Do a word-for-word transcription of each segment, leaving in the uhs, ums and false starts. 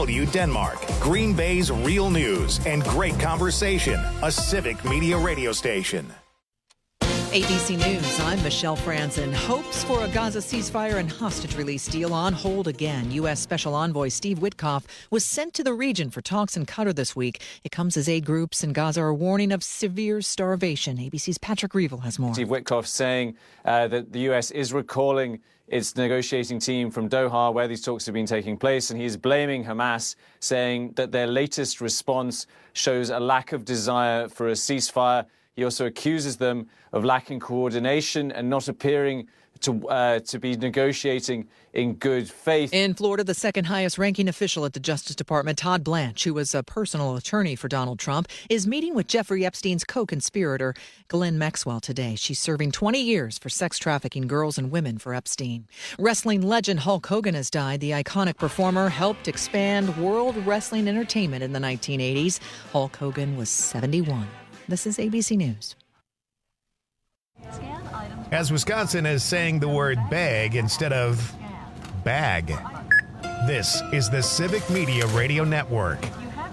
W Denmark, Green Bay's real news and great conversation, a civic media radio station. A B C News, I'm Michelle Franzen. Hopes for a Gaza ceasefire and hostage release deal on hold again. U S. Special Envoy Steve Witkoff was sent to the region for talks in Qatar this week. It comes as aid groups in Gaza are warning of severe starvation. A B C's Patrick Reevell has more. Steve Witkoff saying uh, that the U S is recalling its negotiating team from Doha, where these talks have been taking place, and he is blaming Hamas, saying that their latest response shows a lack of desire for a ceasefire. He also accuses them of lacking coordination and not appearing to uh, to be negotiating in good faith. In Florida, the second highest ranking official at the Justice Department, Todd Blanche, who was a personal attorney for Donald Trump, is meeting with Jeffrey Epstein's co-conspirator, Ghislaine Maxwell, today. She's serving twenty years for sex trafficking girls and women for Epstein. Wrestling legend Hulk Hogan has died. The iconic performer helped expand world wrestling entertainment in the nineteen eighties. Hulk Hogan was seventy-one. This is A B C News. As Wisconsin is saying the word bag instead of bag. This is the Civic Media Radio Network.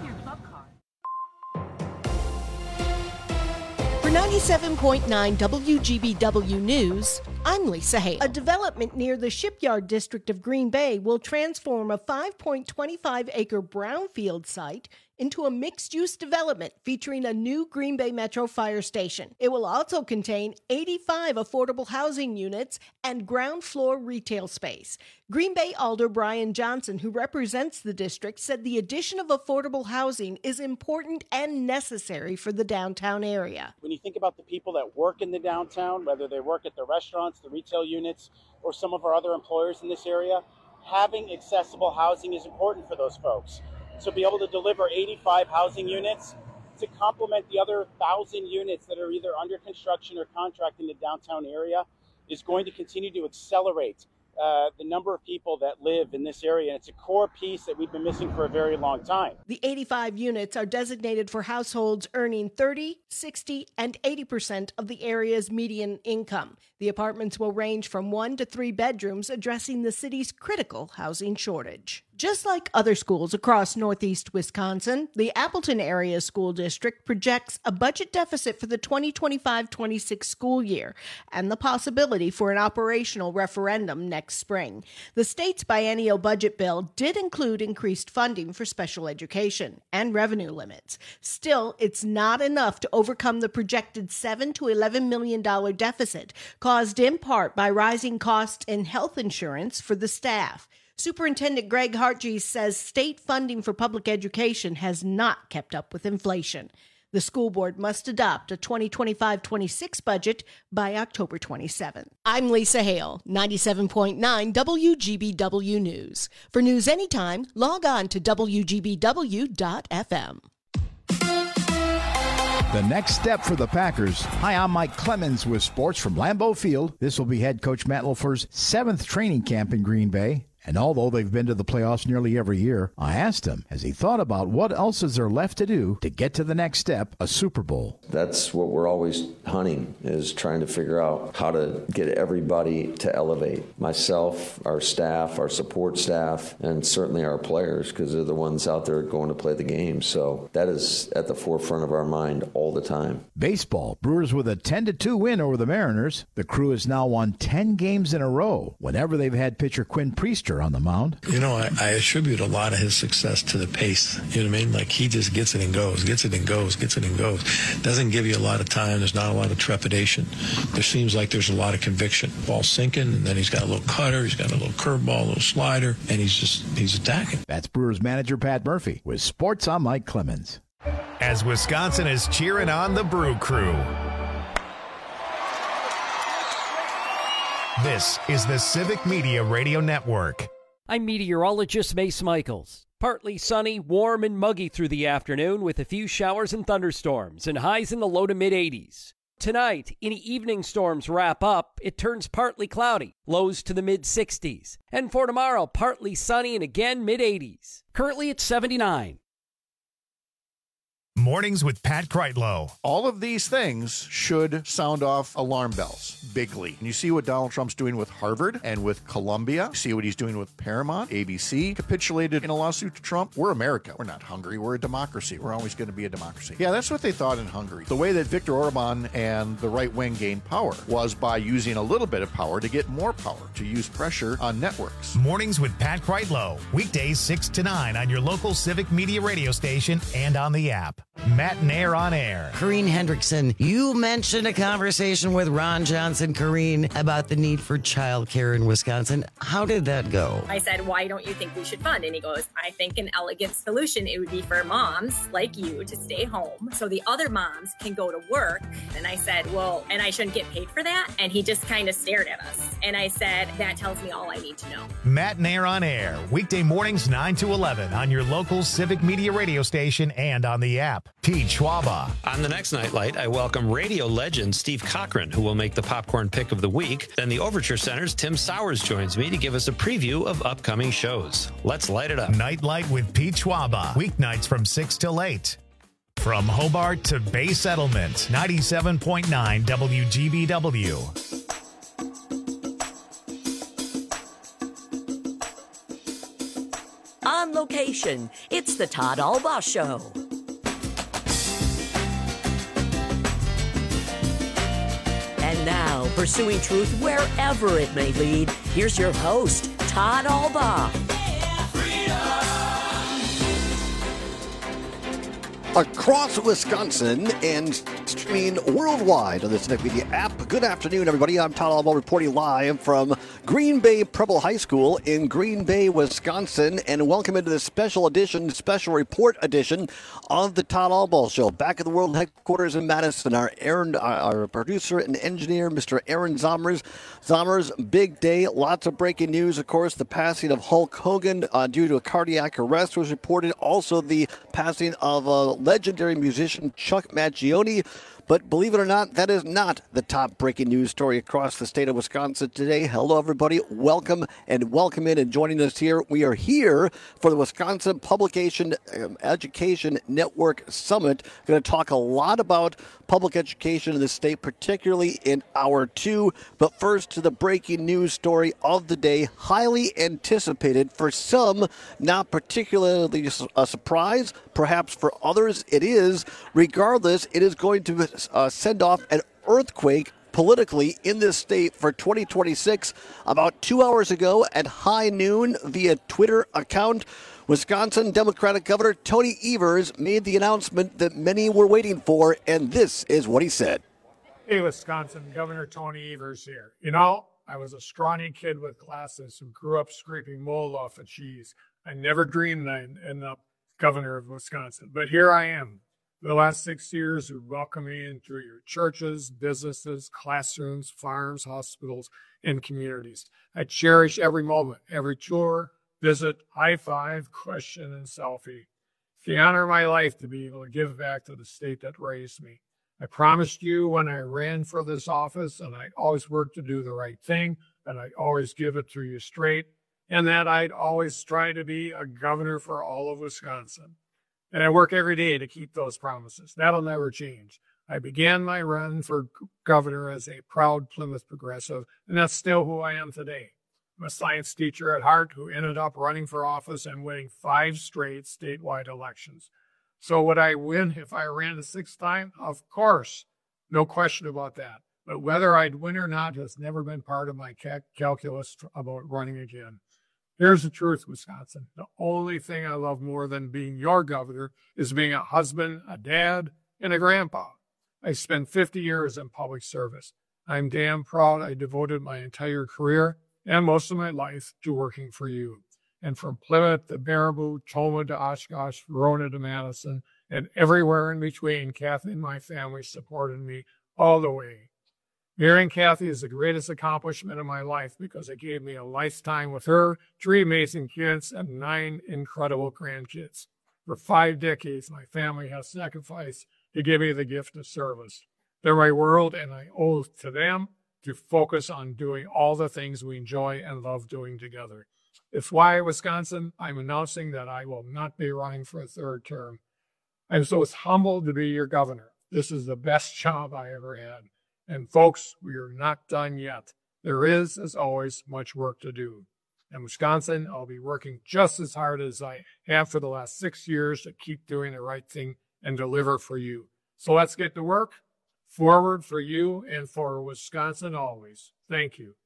For ninety-seven point nine W G B W News, I'm Lisa Hale. A development near the Shipyard District of Green Bay will transform a five point two five acre brownfield site into a mixed-use development featuring a new Green Bay Metro fire station. It will also contain eighty-five affordable housing units and ground floor retail space. Green Bay Alder Brian Johnson, who represents the district, said the addition of affordable housing is important and necessary for the downtown area. When you think about the people that work in the downtown, whether they work at the restaurants, the retail units, or some of our other employers in this area, having accessible housing is important for those folks. So be able to deliver eighty-five housing units to complement the other one thousand units that are either under construction or contract in the downtown area is going to continue to accelerate uh, the number of people that live in this area. And it's a core piece that we've been missing for a very long time. The eighty-five units are designated for households earning thirty, sixty, and eighty percent of the area's median income. The apartments will range from one to three bedrooms, addressing the city's critical housing shortage. Just like other schools across northeast Wisconsin, the Appleton Area School District projects a budget deficit for the twenty twenty-five twenty-six school year and the possibility for an operational referendum next spring. The state's biennial budget bill did include increased funding for special education and revenue limits. Still, it's not enough to overcome the projected seven to eleven million dollars deficit, caused in part by rising costs in health insurance for the staff. Superintendent Greg Hartgees says state funding for public education has not kept up with inflation. The school board must adopt a twenty twenty-five twenty-six budget by October twenty-seventh. I'm Lisa Hale, ninety-seven point nine W G B W News. For news anytime, log on to W G B W dot F M. The next step for the Packers. Hi, I'm Mike Clemens with sports from Lambeau Field. This will be head coach Matt LaFleur's seventh training camp in Green Bay. And although they've been to the playoffs nearly every year, I asked him, has he thought about what else is there left to do to get to the next step, a Super Bowl? That's what we're always hunting, is trying to figure out how to get everybody to elevate. Myself, our staff, our support staff, and certainly our players, because they're the ones out there going to play the game. So that is at the forefront of our mind all the time. Baseball. Brewers with a ten to two win over the Mariners. The Crew has now won ten games in a row whenever they've had pitcher Quinn Priester on the mound. You know, I, I attribute a lot of his success to the pace. You know what I mean? Like, he just gets it and goes, gets it and goes, gets it and goes. Doesn't give you a lot of time. There's not a lot of trepidation. There seems like there's a lot of conviction. Ball sinking, and then he's got a little cutter, he's got a little curveball, a little slider, and he's just, he's attacking. That's Brewers manager Pat Murphy. With sports, I'm Mike Clemens. As Wisconsin is cheering on the Brew Crew. This is the Civic Media Radio Network. I'm meteorologist Mace Michaels. Partly sunny, warm, and muggy through the afternoon with a few showers and thunderstorms and highs in the low to mid-eighties. Tonight, any evening storms wrap up, it turns partly cloudy, lows to the mid-sixties. And for tomorrow, partly sunny and again mid-eighties. Currently at seventy-nine. Mornings with Pat Kreitlow. All of these things should sound off alarm bells bigly. And you see what Donald Trump's doing with Harvard and with Columbia. You see what he's doing with Paramount. A B C capitulated in a lawsuit to Trump. We're America. We're not Hungary. We're a democracy. We're always going to be a democracy. Yeah, that's what they thought in Hungary. The way that Viktor Orban and the right wing gained power was by using a little bit of power to get more power, to use pressure on networks. Mornings with Pat Kreitlow. Weekdays six to nine on your local Civic Media radio station and on the app. Matt and Air on Air. Corrine Hendrickson, you mentioned a conversation with Ron Johnson, Corrine, about the need for childcare in Wisconsin. How did that go? I said, why don't you think we should fund? And he goes, I think an elegant solution, it would be for moms like you to stay home so the other moms can go to work. And I said, well, and I shouldn't get paid for that? And he just kind of stared at us. And I said, that tells me all I need to know. Matt and Air on Air. Weekday mornings nine to eleven on your local Civic Media radio station and on the app. Pete Schwaba. On the next Nightlight, I welcome radio legend Steve Cochran, who will make the popcorn pick of the week. Then the Overture Center's Tim Sowers joins me to give us a preview of upcoming shows. Let's light it up. Nightlight with Pete Schwaba. Weeknights from six till eight. From Hobart to Bay Settlement, ninety-seven point nine W G B W. On location, it's the Todd Albaugh Show. And now, pursuing truth wherever it may lead, here's your host, Todd Albaugh. Across Wisconsin and streaming worldwide on the Civic Media app. Good afternoon, everybody. I'm Todd Albaugh reporting live from Green Bay Preble High School in Green Bay, Wisconsin, and welcome into this special edition, special report edition of the Todd Albaugh Show. Back at the world headquarters in Madison, our Aaron, our producer and engineer, Mister Aaron Zomers. Zomers, big day, lots of breaking news. Of course, the passing of Hulk Hogan uh, due to a cardiac arrest was reported. Also, the passing of uh, legendary musician Chuck Mangione. But believe it or not, that is not the top breaking news story across the state of Wisconsin today. Hello, everybody. Welcome and welcome in and joining us here. We are here for the Wisconsin Publication um, Education Network Summit. Going to talk a lot about public education in the state, particularly in hour two. But first to the breaking news story of the day, highly anticipated for some, not particularly a surprise. Perhaps for others it is. Regardless, it is going to uh, send off an earthquake politically in this state for twenty twenty-six. About two hours ago at high noon via Twitter account, Wisconsin Democratic Governor Tony Evers made the announcement that many were waiting for, and this is what he said. Hey, Wisconsin, Governor Tony Evers here. You know, I was a scrawny kid with glasses who grew up scraping mold off of cheese. I never dreamed I'd end up governor of Wisconsin, but here I am. The last six years, you welcome me in through your churches, businesses, classrooms, farms, hospitals, and communities. I cherish every moment, every tour, visit, high five, question, and selfie. It's the honor of my life to be able to give back to the state that raised me. I promised you when I ran for this office, and I always work to do the right thing, and I always give it to you straight, and that I'd always try to be a governor for all of Wisconsin. And I work every day to keep those promises. That'll never change. I began my run for governor as a proud Plymouth progressive, and that's still who I am today. I'm a science teacher at heart who ended up running for office and winning five straight statewide elections. So would I win if I ran the sixth time? Of course. No question about that. But whether I'd win or not has never been part of my cal- calculus about running again. Here's the truth, Wisconsin. The only thing I love more than being your governor is being a husband, a dad, and a grandpa. I spent fifty years in public service. I'm damn proud I devoted my entire career and most of my life to working for you. And from Plymouth to Baraboo, Toma to Oshkosh, Verona to Madison, and everywhere in between, Kathy and my family supported me all the way. Marrying Kathy is the greatest accomplishment of my life because it gave me a lifetime with her, three amazing kids, and nine incredible grandkids. For five decades, my family has sacrificed to give me the gift of service. They're my world, and I owe it to them to focus on doing all the things we enjoy and love doing together. It's why, Wisconsin, I'm announcing that I will not be running for a third term. I'm so humbled to be your governor. This is the best job I ever had. And folks, we are not done yet. There is, as always, much work to do. In Wisconsin, I'll be working just as hard as I have for the last six years to keep doing the right thing and deliver for you. So let's get to work. Forward for you and for Wisconsin always. Thank you.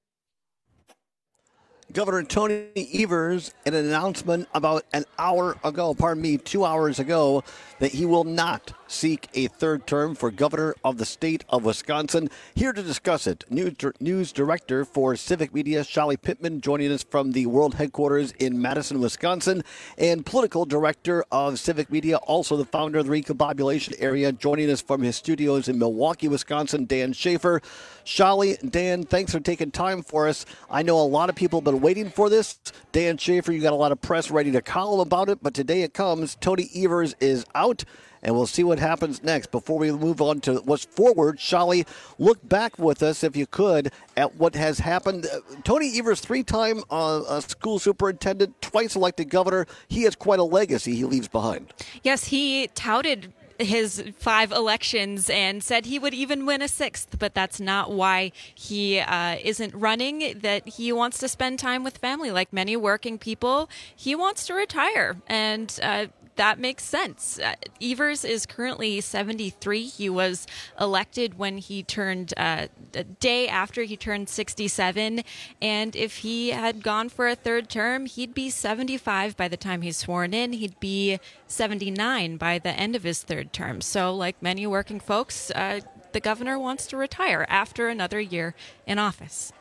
Governor Tony Evers in an announcement about an hour ago, pardon me, two hours ago, that he will not seek a third term for governor of the state of Wisconsin. Here to discuss it, news, news director for Civic Media, Shallie Pittman, joining us from the world headquarters in Madison, Wisconsin, and political director of Civic Media, also the founder of the Recombobulation Area, joining us from his studios in Milwaukee, Wisconsin, Dan Schaefer. Shallie, Dan, thanks for taking time for us. I know a lot of people have been waiting for this. Dan Schaefer, you got a lot of press ready to column about it, but today it comes. Tony Evers is out, and we'll see what happens next. Before we move on to what's forward, Shallie, look back with us, if you could, at what has happened. Uh, Tony Evers, three-time uh, school superintendent, twice elected governor. He has quite a legacy he leaves behind. Yes, he touted his five elections and said he would even win a sixth, but that's not why he uh, isn't running, that he wants to spend time with family like many working people. He wants to retire, and uh, that makes sense. Uh, Evers is currently seventy-three. He was elected when he turned, uh, a day after he turned sixty-seven. And if he had gone for a third term, he'd be seventy-five by the time he's sworn in. He'd be seventy-nine by the end of his third term. So like many working folks, uh, the governor wants to retire after another year in office.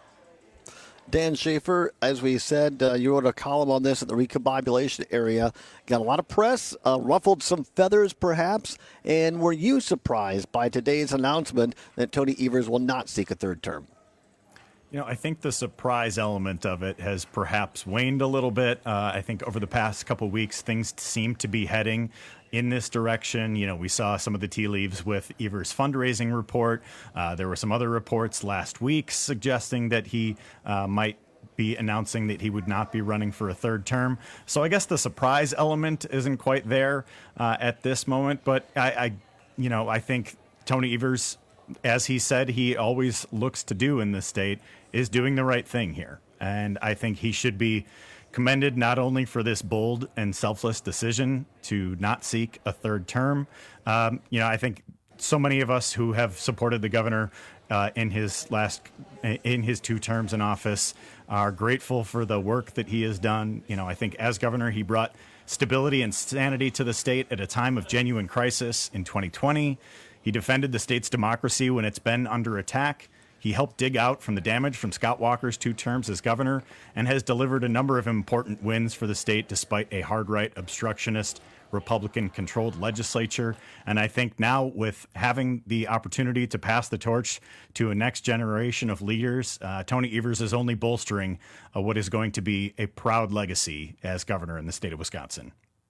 Dan Schaefer, as we said, uh, you wrote a column on this at the Recombobulation Area. Got a lot of press, uh, ruffled some feathers perhaps, and were you surprised by today's announcement that Tony Evers will not seek a third term? You know, I think the surprise element of it has perhaps waned a little bit. Uh, I think over the past couple of weeks, things seem to be heading in this direction. You know, we saw some of the tea leaves with Evers' fundraising report. Uh, there were some other reports last week suggesting that he uh, might be announcing that he would not be running for a third term. So I guess the surprise element isn't quite there uh, at this moment. But I, I, you know, I think Tony Evers, as he said he always looks to do in this state, is doing the right thing here. And I think he should be commended not only for this bold and selfless decision to not seek a third term. Um, you know, I think so many of us who have supported the governor uh, in his last, in his two terms in office are grateful for the work that he has done. You know, I think as governor, he brought stability and sanity to the state at a time of genuine crisis in twenty twenty. He defended the state's democracy when it's been under attack. He helped dig out from the damage from Scott Walker's two terms as governor and has delivered a number of important wins for the state despite a hard-right, obstructionist, Republican-controlled legislature. And I think now with having the opportunity to pass the torch to a next generation of leaders, uh, Tony Evers is only bolstering uh, what is going to be a proud legacy as governor in the state of Wisconsin.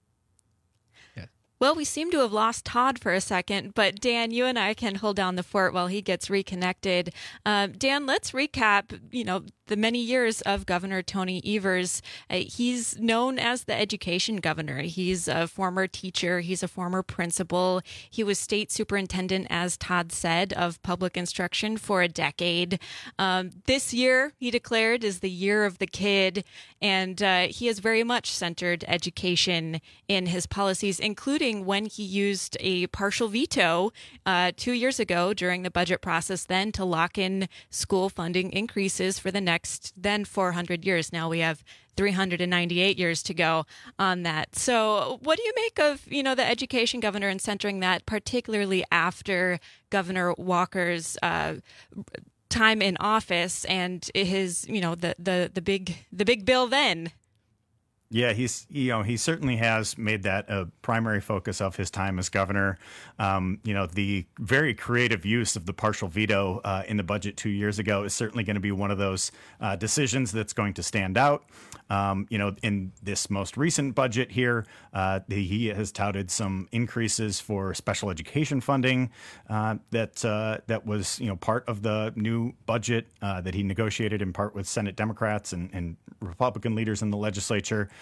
Well, we seem to have lost Todd for a second, but Dan, you and I can hold down the fort while he gets reconnected. Uh, Dan, let's recap, you know, the many years of Governor Tony Evers. Uh, he's known as the education governor. He's a former teacher. He's a former principal. He was state superintendent, as Todd said, of public instruction for a decade. Um, this year, he declared, is the year of the kid, and uh, he has very much centered education in his policies, including when he used a partial veto uh, two years ago during the budget process then to lock in school funding increases for the next then four hundred years. Now we have three hundred ninety-eight years to go on that. So what do you make of, you know, the education governor and centering that, particularly after Governor Walker's uh, time in office and his, you know, the, the, the big the big bill then? Yeah, he's you know he certainly has made that a primary focus of his time as governor. Um, you know, the very creative use of the partial veto uh, in the budget two years ago is certainly going to be one of those uh, decisions that's going to stand out. Um, you know, in this most recent budget here, uh, he has touted some increases for special education funding uh, that uh, that was you know part of the new budget uh, that he negotiated in part with Senate Democrats and, and Republican leaders in the legislature.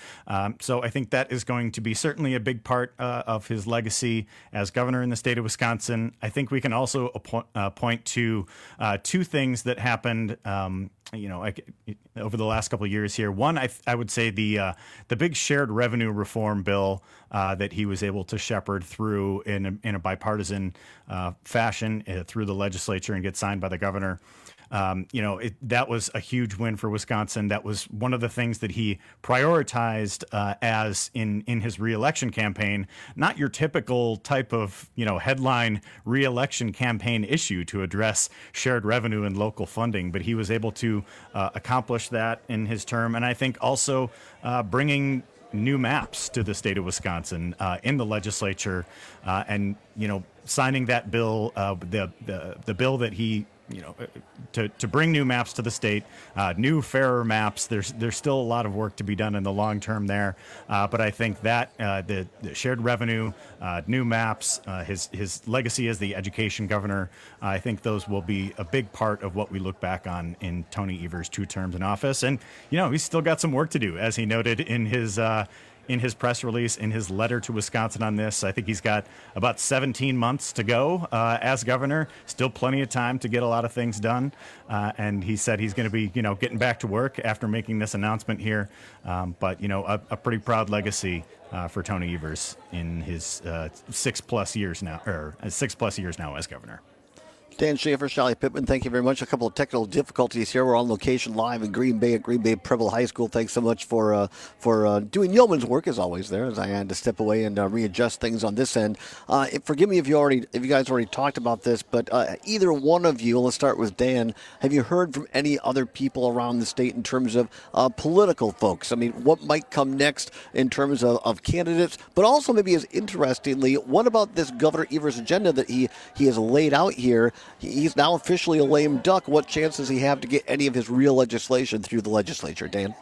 Um, so I think that is going to be certainly a big part uh, of his legacy as governor in the state of Wisconsin. I think we can also appo- uh, point to uh, two things that happened um, you know, I, over the last couple of years here. One, I, I would say the uh, the big shared revenue reform bill uh, that he was able to shepherd through in a, in a bipartisan uh, fashion uh, through the legislature and get signed by the governor. Um, you know, it, that was a huge win for Wisconsin. That was one of the things that he prioritized uh, as in, in his reelection campaign, not your typical type of, you know, headline reelection campaign issue to address shared revenue and local funding. But he was able to uh, accomplish that in his term. And I think also uh, bringing new maps to the state of Wisconsin uh, in the legislature uh, and, you know, signing that bill, uh, the, the, the bill that he you know, to, to bring new maps to the state, uh, new, fairer maps. There's there's still a lot of work to be done in the long term there. Uh, but I think that uh, the, the shared revenue, uh, new maps, uh, his his legacy as the education governor, uh, I think those will be a big part of what we look back on in Tony Evers' two terms in office. And, you know, he's still got some work to do, as he noted in his uh, in his press release, in his letter to Wisconsin on this. I think he's got about seventeen months to go uh, as governor. Still plenty of time to get a lot of things done. Uh, and he said he's going to be, you know, getting back to work after making this announcement here. Um, but, you know, a, a pretty proud legacy uh, for Tony Evers in his uh, six plus years now, or uh, six plus years now as governor. Dan Schaefer, Shelly Pittman, thank you very much. A couple of technical difficulties here. We're on location live in Green Bay at Green Bay Preble High School. Thanks so much for uh, for uh, doing yeoman's work, as always, there, as I had to step away and uh, readjust things on this end. Uh, forgive me if you already, if you guys already talked about this, but uh, either one of you, let's start with Dan, have you heard from any other people around the state in terms of uh, political folks? I mean, what might come next in terms of, of candidates, but also maybe as interestingly, what about this Governor Evers agenda that he, he has laid out here? He's now officially a lame duck. What chance does he have to get any of his real legislation through the legislature, Dan?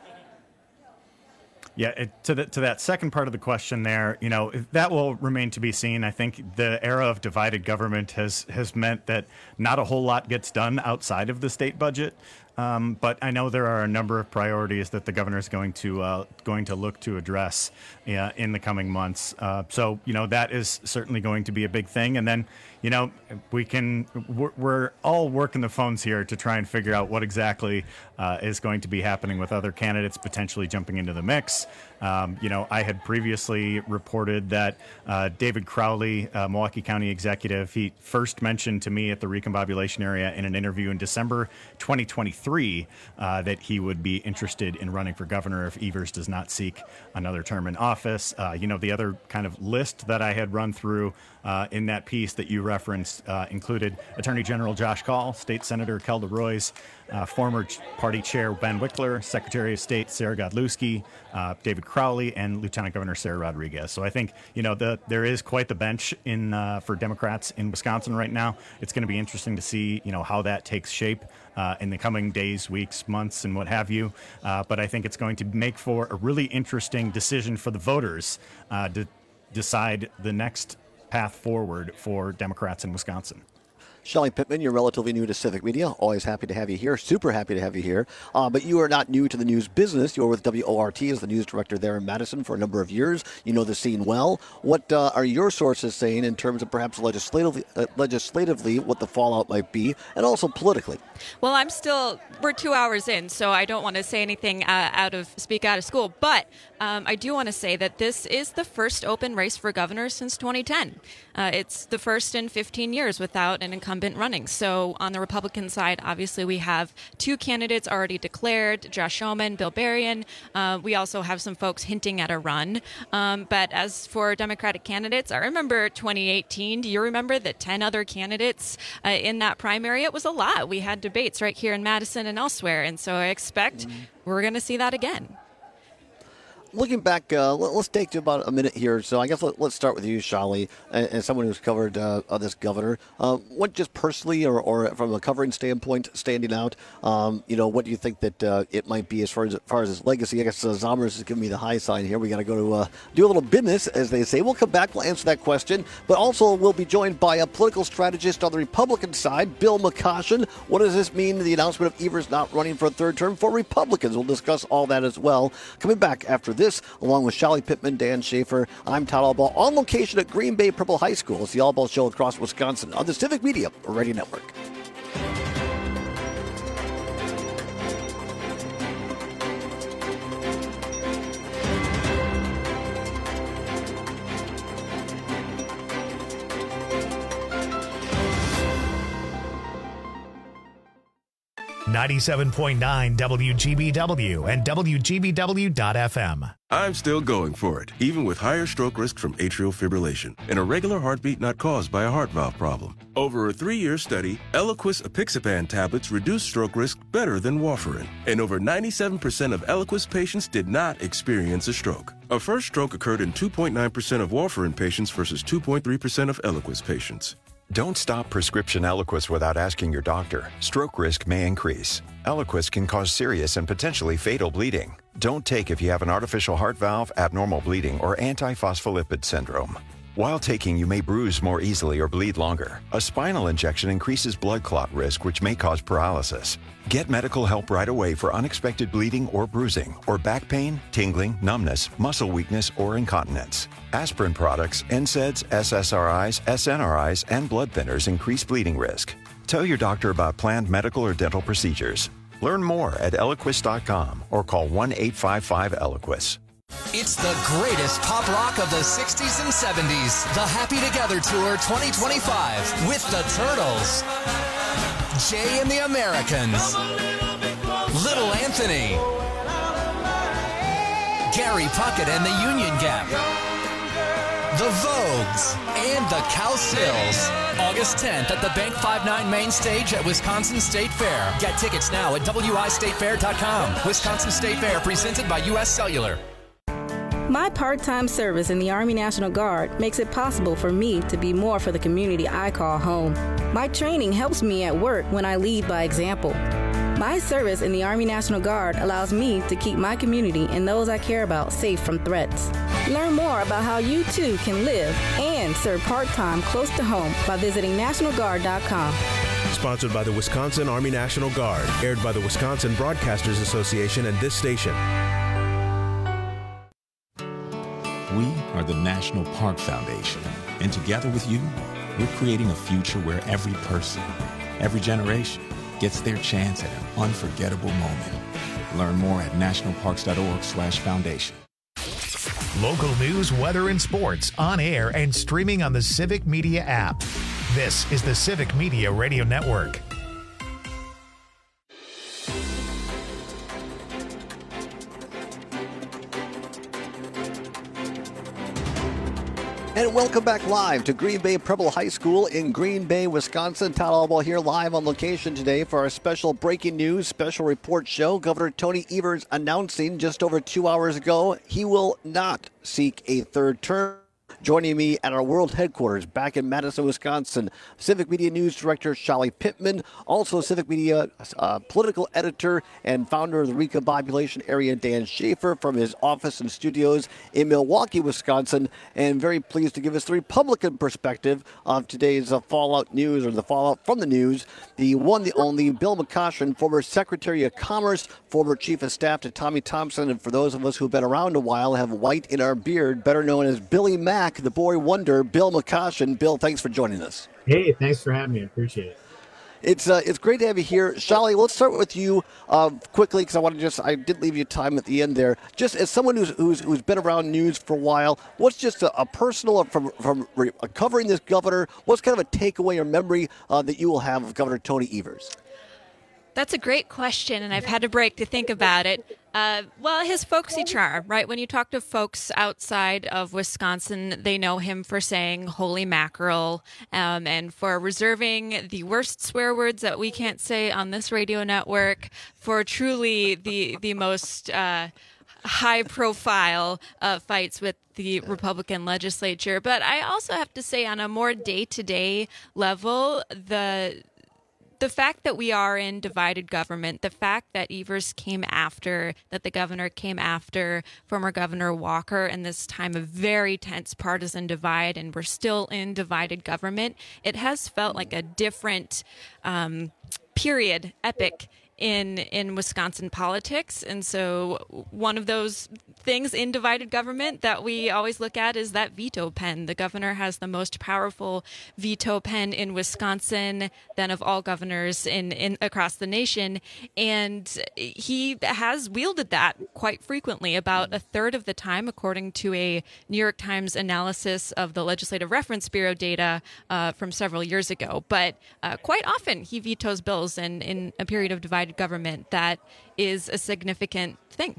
Yeah, it, to the, to that second part of the question there, you know, that will remain to be seen. I think the era of divided government has has meant that not a whole lot gets done outside of the state budget. Um, but I know there are a number of priorities that the governor is going to uh, going to look to address uh, in the coming months. Uh, so, you know, that is certainly going to be a big thing. And then, you know, we can we're, we're all working the phones here to try and figure out what exactly uh, is going to be happening with other candidates potentially jumping into the mix. Um, you know, I had previously reported that uh, David Crowley, uh, Milwaukee County executive, he first mentioned to me at the recombobulation area in an interview in December twenty twenty-three uh, that he would be interested in running for governor if Evers does not seek another term in office. Uh, you know, the other kind of list that I had run through uh, in that piece that you referenced uh, included Attorney General Josh Kaul, State Senator Kelda Roys, uh, former Party Chair Ben Wickler, Secretary of State Sarah Godlewski, uh, David Crowley, and Lieutenant Governor Sarah Rodriguez. So I think, you know, the, there is quite the bench in uh, for Democrats in Wisconsin right now. It's going to be interesting to see, you know, how that takes shape uh, in the coming days, weeks, months, and what have you. Uh, but I think it's going to make for a really interesting decision for the voters uh, to decide the next path forward for Democrats in Wisconsin. Shelly Pittman, you're relatively new to Civic Media. Always happy to have you here. Super happy to have you here. Uh, but you are not new to the news business. You're with W O R T as the news director there in Madison for a number of years. You know the scene well. What uh, are your sources saying in terms of perhaps legislatively, uh, legislatively what the fallout might be, and also politically? Well, I'm still, we're two hours in, so I don't want to say anything uh, out of, speak out of school. But um, I do want to say that this is the first open race for governor since twenty ten. Uh, it's the first in fifteen years without an incumbent running. So on the Republican side, obviously we have two candidates already declared, Josh Schoemann, Bill Berrien. Uh, we also have some folks hinting at a run. Um, but as for Democratic candidates, I remember twenty eighteen. Do you remember the ten other candidates uh, in that primary? It was a lot. We had debates right here in Madison and elsewhere. And so I expect mm-hmm. we're going to see that again. looking back, uh, let, let's take about a minute here. So I guess let, let's start with you, Shali, and, and someone who's covered uh, uh, this governor. Uh, what just personally, or, or from a covering standpoint, standing out? Um, you know, what do you think that uh, it might be as far as, as far as his legacy? I guess uh, Zommers is giving me the high sign here. We got to go to uh, do a little business, as they say. We'll come back. We'll answer that question. But also, we'll be joined by a political strategist on the Republican side, Bill McCoshen. What does this mean? The announcement of Evers not running for a third term for Republicans. We'll discuss all that as well. Coming back after this, along with Shali Pittman, Dan Schaefer, I'm Todd Albaugh, on location at Green Bay Purple High School. It's the Albaugh Show across Wisconsin on the Civic Media Radio Network. ninety-seven point nine W G B W and W G B W dot F M. I'm still going for it, even with higher stroke risk from atrial fibrillation, an irregular heartbeat not caused by a heart valve problem. Over a three-year study, Eliquis apixaban tablets reduce stroke risk better than warfarin, and over ninety-seven percent of Eliquis patients did not experience a stroke. A first stroke occurred in two point nine percent of warfarin patients versus two point three percent of Eliquis patients. Don't stop prescription Eliquis without asking your doctor. Stroke risk may increase. Eliquis can cause serious and potentially fatal bleeding. Don't take if you have an artificial heart valve, abnormal bleeding, or antiphospholipid syndrome. While taking, you may bruise more easily or bleed longer. A spinal injection increases blood clot risk, which may cause paralysis. Get medical help right away for unexpected bleeding or bruising, or back pain, tingling, numbness, muscle weakness, or incontinence. Aspirin products, N SAIDs, S S R Is, S N R Is, and blood thinners increase bleeding risk. Tell your doctor about planned medical or dental procedures. Learn more at Eliquis dot com or call one eight five five Eliquis. It's the greatest pop rock of the sixties and seventies. The Happy Together Tour twenty twenty-five with the Turtles, Jay and the Americans, Little Anthony, Gary Puckett and the Union Gap, the Vogues, and the Cowsills. August tenth at the Bank fifty-nine Main Stage at Wisconsin State Fair. Get tickets now at W I state fair dot com. Wisconsin State Fair presented by U S Cellular. My part-time service in the Army National Guard makes it possible for me to be more for the community I call home. My training helps me at work when I lead by example. My service in the Army National Guard allows me to keep my community and those I care about safe from threats. Learn more about how you too can live and serve part-time close to home by visiting national guard dot com. Sponsored by the Wisconsin Army National Guard, aired by the Wisconsin Broadcasters Association and this station. We are the National Park Foundation, and together with you, we're creating a future where every person, every generation, gets their chance at an unforgettable moment. Learn more at national parks dot org slash foundation. Local news, weather, and sports on air and streaming on the Civic Media app. This is the Civic Media Radio Network. And welcome back live to Green Bay Preble High School in Green Bay, Wisconsin. Todd Albaugh here live on location today for our special breaking news, special report show. Governor Tony Evers announcing just over two hours ago he will not seek a third term. Joining me at our world headquarters back in Madison, Wisconsin, Civic Media News Director Shali Pittman, also Civic Media uh, political editor and founder of the Recapopulation Area, Dan Schaefer, from his office and studios in Milwaukee, Wisconsin, and very pleased to give us the Republican perspective of today's uh, fallout news, or the fallout from the news. The one, the only, Bill McCoshen, former Secretary of Commerce, former Chief of Staff to Tommy Thompson, and for those of us who've been around a while, have white in our beard, better known as Billy Mack, the boy wonder, Bill McCoshen. Bill, thanks for joining us. Hey, thanks for having me. I appreciate it. It's uh, it's great to have you here. Shali, let's start with you uh, quickly, because I want to just, I did leave you time at the end there. Just as someone who's who's, who's been around news for a while, what's just a, a personal, from, from re- covering this governor, what's kind of a takeaway or memory uh, that you will have of Governor Tony Evers? That's a great question, and I've had a break to think about it. Uh, well, his folksy charm, right? When you talk to folks outside of Wisconsin, they know him for saying holy mackerel, um, and for reserving the worst swear words that we can't say on this radio network for truly the the most uh, high-profile uh, fights with the Republican legislature. But I also have to say, on a more day-to-day level, the the fact that we are in divided government, the fact that Evers came after, that the governor came after former Governor Walker in this time of very tense partisan divide, and we're still in divided government, it has felt like a different um, period, epic, in in Wisconsin politics. And so one of those things in divided government that we always look at is that veto pen. The governor has the most powerful veto pen in Wisconsin than of all governors in, in across the nation. And he has wielded that quite frequently, about a third of the time, according to a New York Times analysis of the Legislative Reference Bureau data uh, from several years ago. But uh, quite often he vetoes bills in, in a period of divided government. That is a significant thing.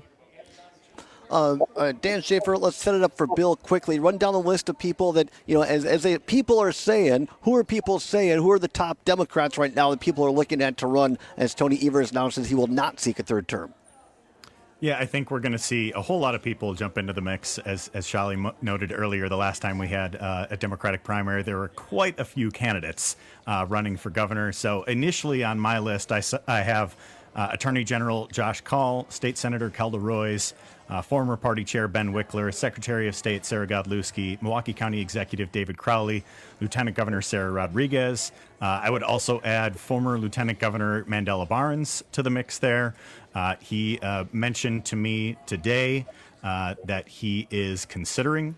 Uh, uh, Dan Schaefer, let's set it up for Bill quickly. Run down the list of people that, you know, as, as they, people are saying, who are people saying, who are the top Democrats right now that people are looking at to run as Tony Evers announces he will not seek a third term? Yeah, I think we're going to see a whole lot of people jump into the mix. As as Shally mo- noted earlier, the last time we had uh, a Democratic primary, there were quite a few candidates uh, running for governor. So initially on my list, I, I have uh, Attorney General Josh Kaul, State Senator Kelda Roys, uh, former party chair Ben Wickler, Secretary of State Sarah Godlewski, Milwaukee County Executive David Crowley, Lieutenant Governor Sarah Rodriguez. Uh, I would also add former Lieutenant Governor Mandela Barnes to the mix there. Uh, he uh, mentioned to me today uh, that he is considering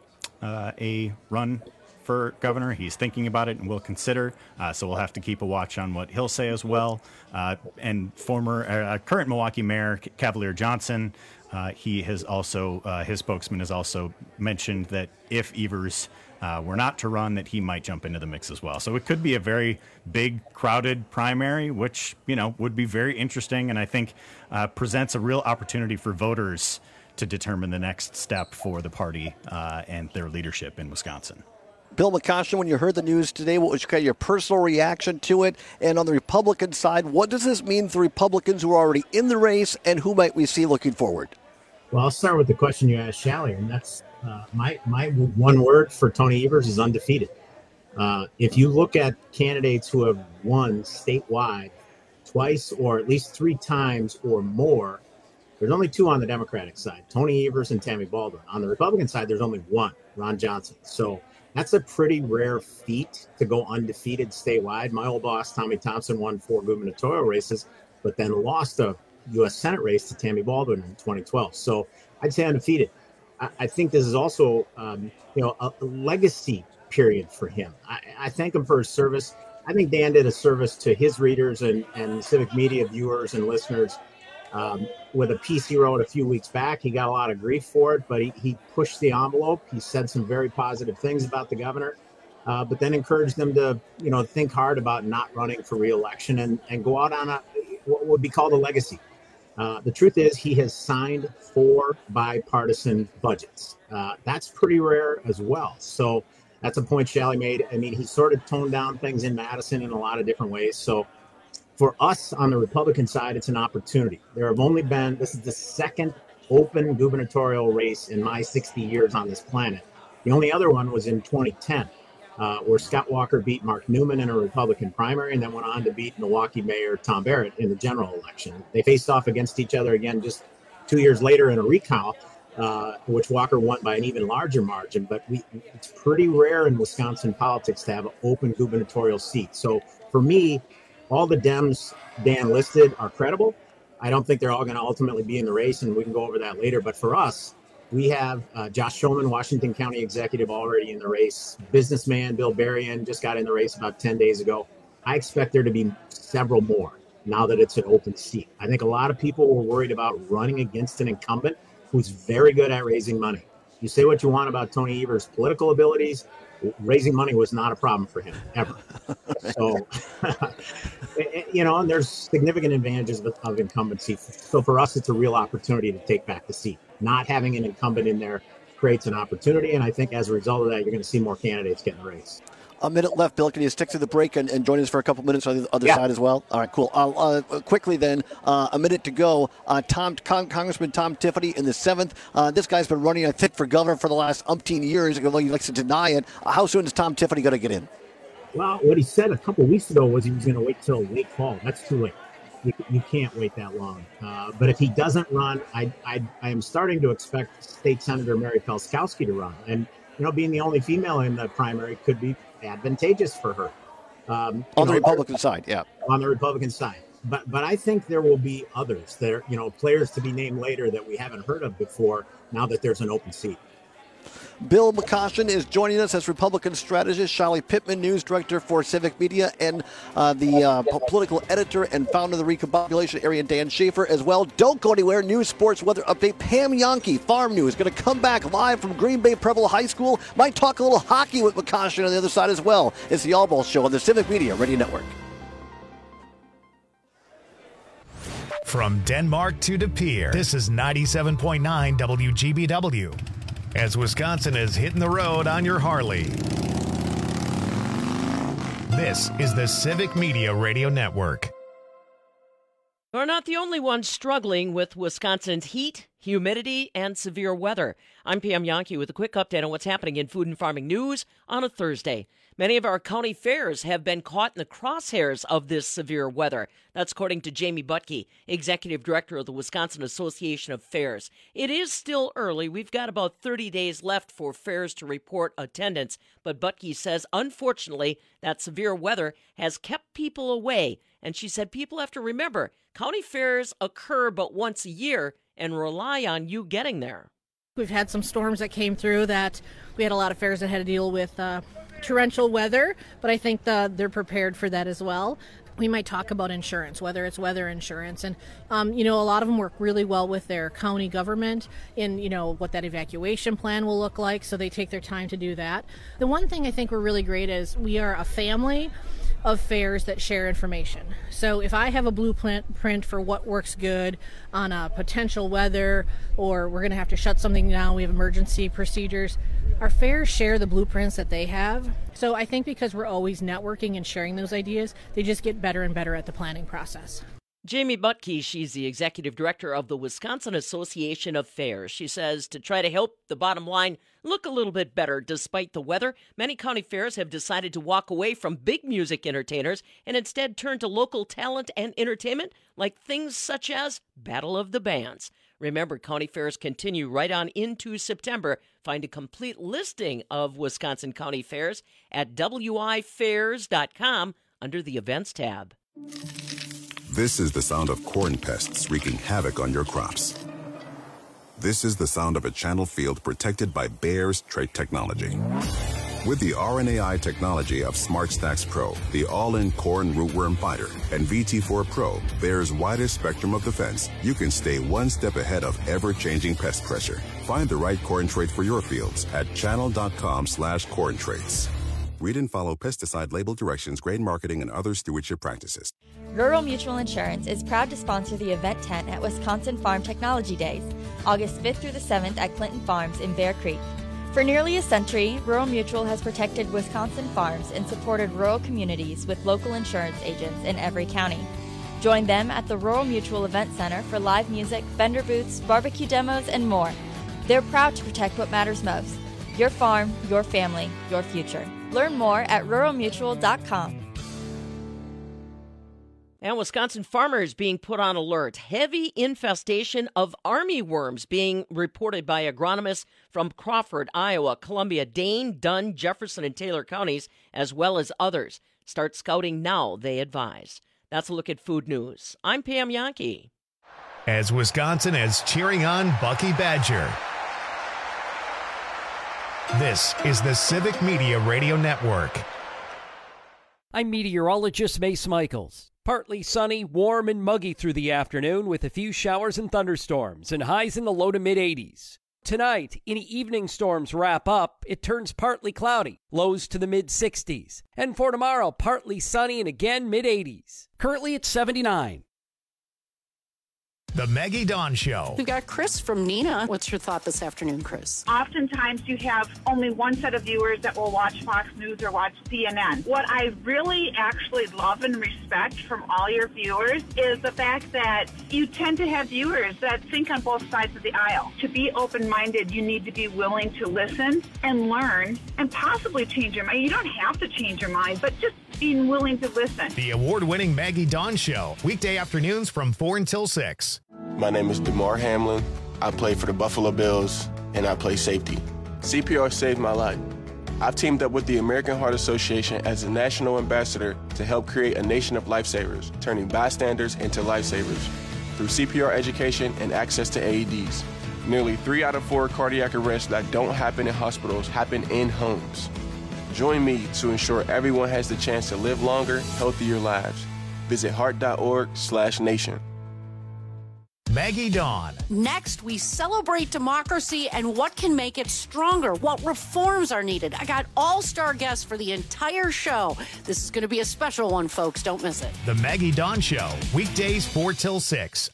uh, a run for governor. He's thinking about it and will consider. Uh, so we'll have to keep a watch on what he'll say as well. Uh, and former, uh, current Milwaukee Mayor Cavalier Johnson, uh, he has also, uh, his spokesman has also mentioned that if Evers Uh, were not to run, that he might jump into the mix as well. So it could be a very big, crowded primary, which, you know, would be very interesting, and I think uh, presents a real opportunity for voters to determine the next step for the party uh, and their leadership in Wisconsin. Bill McCoshen, when you heard the news today, what was kind of your personal reaction to it? And on the Republican side, what does this mean for Republicans who are already in the race, and who might we see looking forward? Well, I'll start with the question you asked Shally, and that's uh, my my one word for Tony Evers is undefeated. Uh, if you look at candidates who have won statewide twice or at least three times or more, there's only two on the Democratic side, Tony Evers and Tammy Baldwin. On the Republican side, there's only one, Ron Johnson. So that's a pretty rare feat to go undefeated statewide. My old boss, Tommy Thompson, won four gubernatorial races, but then lost a U S Senate race to Tammy Baldwin in twenty twelve. So I'd say undefeated. I, I think this is also, um, you know, a, a legacy period for him. I, I thank him for his service. I think Dan did a service to his readers and, and civic media viewers and listeners um, with a piece he wrote a few weeks back. He got a lot of grief for it, but he, he pushed the envelope. He said some very positive things about the governor, uh, but then encouraged them to, you know, think hard about not running for re-election and, and go out on a what would be called a legacy. Uh, the truth is he has signed four bipartisan budgets. Uh, that's pretty rare as well. So that's a point Shally made. I mean, he sort of toned down things in Madison in a lot of different ways. So for us on the Republican side, it's an opportunity. There have only been, this is the second open gubernatorial race in my sixty years on this planet. The only other one was in twenty ten. Uh, where Scott Walker beat Mark Newman in a Republican primary and then went on to beat Milwaukee Mayor Tom Barrett in the general election. They faced off against each other again just two years later in a recount, uh, which Walker won by an even larger margin. But we, it's pretty rare in Wisconsin politics to have an open gubernatorial seat. So for me, all the Dems Dan listed are credible. I don't think they're all going to ultimately be in the race, and we can go over that later. But for us, we have uh, Josh Shulman, Washington County Executive, already in the race. Businessman Bill Berrien just got in the race about ten days ago. I expect there to be several more now that it's an open seat. I think a lot of people were worried about running against an incumbent who's very good at raising money. You say what you want about Tony Evers' political abilities. Raising money was not a problem for him, ever. So, you know, and there's significant advantages of, of incumbency. So for us, it's a real opportunity to take back the seat. Not having an incumbent in there creates an opportunity, and I think as a result of that, you're going to see more candidates get in the race. a minute left. Bill, can you stick to the break and, and join us for a couple minutes on the other yeah. side as well? All right, cool. Uh, uh, quickly then, uh, a minute to go. Uh, Tom Con- Congressman Tom Tiffany in the seventh. Uh, this guy's been running, I think, for governor for the last umpteen years, although he likes to deny it. Uh, how soon is Tom Tiffany going to get in? Well, what he said a couple weeks ago was he was going to wait till late fall. That's too late. You, you can't wait that long. Uh, but if he doesn't run, I, I I am starting to expect State Senator Mary Felskowski to run. And, you know, being the only female in the primary could be advantageous for her. Um, on the know, Republican side, yeah. On the Republican side. But but I think there will be others. There, you know, players to be named later that we haven't heard of before now that there's an open seat. Bill McCoshen is joining us as Republican strategist, Shally Pittman, news director for Civic Media, and uh, the uh, political editor and founder of the Recombobulation Area, Dan Schaefer, as well. Don't go anywhere. News, sports, weather update. Pam Yonke, Farm News, going to come back live from Green Bay Preble High School. Might talk a little hockey with McCoshen on the other side as well. It's the All Ball Show on the Civic Media Radio Network. From Denmark to De Pere, this is ninety-seven point nine W G B W. As Wisconsin is hitting the road on your Harley. This is the Civic Media Radio Network. We're not the only ones struggling with Wisconsin's heat, humidity, and severe weather. I'm Pam Yonke with a quick update on what's happening in food and farming news on a Thursday. Many of our county fairs have been caught in the crosshairs of this severe weather. That's according to Jamie Butke, Executive Director of the Wisconsin Association of Fairs. It is still early. We've got about thirty days left for fairs to report attendance. But Butke says, unfortunately, that severe weather has kept people away. And she said people have to remember, county fairs occur but once a year and rely on you getting there. We've had some storms that came through that we had a lot of fairs that had to deal with uh, torrential weather, but I think the, they're prepared for that as well. We might talk about insurance, whether it's weather insurance. And, um, you know, a lot of them work really well with their county government in, you know, what that evacuation plan will look like. So they take their time to do that. The one thing I think we're really great is we are a family of fairs that share information. So if I have a blueprint print for what works good on a potential weather, or we're going to have to shut something down, we have emergency procedures, our fairs share the blueprints that they have. So I think because we're always networking and sharing those ideas, they just get better and better at the planning process. Jamie Butke, she's the executive director of the Wisconsin Association of Fairs. She says to try to help the bottom line look a little bit better despite the weather, many county fairs have decided to walk away from big music entertainers and instead turn to local talent and entertainment like things such as Battle of the Bands. Remember, county fairs continue right on into September. Find a complete listing of Wisconsin county fairs at W I fairs dot com under the Events tab. This is the sound of corn pests wreaking havoc on your crops. This is the sound of a channel field protected by Bayer's trait technology. With the R N A I technology of SmartStax Pro, the all-in corn rootworm fighter, and V T four Pro, Bayer's widest spectrum of defense, you can stay one step ahead of ever-changing pest pressure. Find the right corn trait for your fields at channel.com slash corn traits. Read and follow pesticide label directions, grain marketing, and other stewardship practices. Rural Mutual Insurance is proud to sponsor the event tent at Wisconsin Farm Technology Days, August fifth through the seventh at Clinton Farms in Bear Creek. For nearly a century, Rural Mutual has protected Wisconsin farms and supported rural communities with local insurance agents in every county. Join them at the Rural Mutual Event Center for live music, vendor booths, barbecue demos, and more. They're proud to protect what matters most: your farm, your family, your future. Learn more at rural mutual dot com. And Wisconsin farmers being put on alert. Heavy infestation of army worms being reported by agronomists from Crawford, Iowa, Columbia, Dane, Dunn, Jefferson, and Taylor counties, as well as others. Start scouting now, they advise. That's a look at food news. I'm Pam Yonke. As Wisconsin is cheering on Bucky Badger. This is the Civic Media Radio Network. I'm meteorologist Mace Michaels. Partly sunny, warm, and muggy through the afternoon with a few showers and thunderstorms and highs in the low to mid-eighties. Tonight, any evening storms wrap up, it turns partly cloudy, lows to the mid-sixties. And for tomorrow, partly sunny and again mid-eighties. Currently at seventy-nine. The Maggie Dawn Show. We've got Chris from Neenah. What's your thought this afternoon, Chris? Oftentimes you have only one set of viewers that will watch Fox News or watch C N N. What I really actually love and respect from all your viewers is the fact that you tend to have viewers that think on both sides of the aisle. To be open-minded, you need to be willing to listen and learn and possibly change your mind. You don't have to change your mind, but just being willing to listen. The award-winning Maggie Dawn Show. Weekday afternoons from four until six. My name is DeMar Hamlin. I play for the Buffalo Bills, and I play safety. C P R saved my life. I've teamed up with the American Heart Association as a national ambassador to help create a nation of lifesavers, turning bystanders into lifesavers through C P R education and access to A E Ds. Nearly three out of four cardiac arrests that don't happen in hospitals happen in homes. Join me to ensure everyone has the chance to live longer, healthier lives. Visit heart.org slash nation. Maggie Dawn. Next, we celebrate democracy and what can make it stronger, what reforms are needed. I got all-star guests for the entire show. This is going to be a special one, folks. Don't miss it. The Maggie Dawn Show. Weekdays four till six.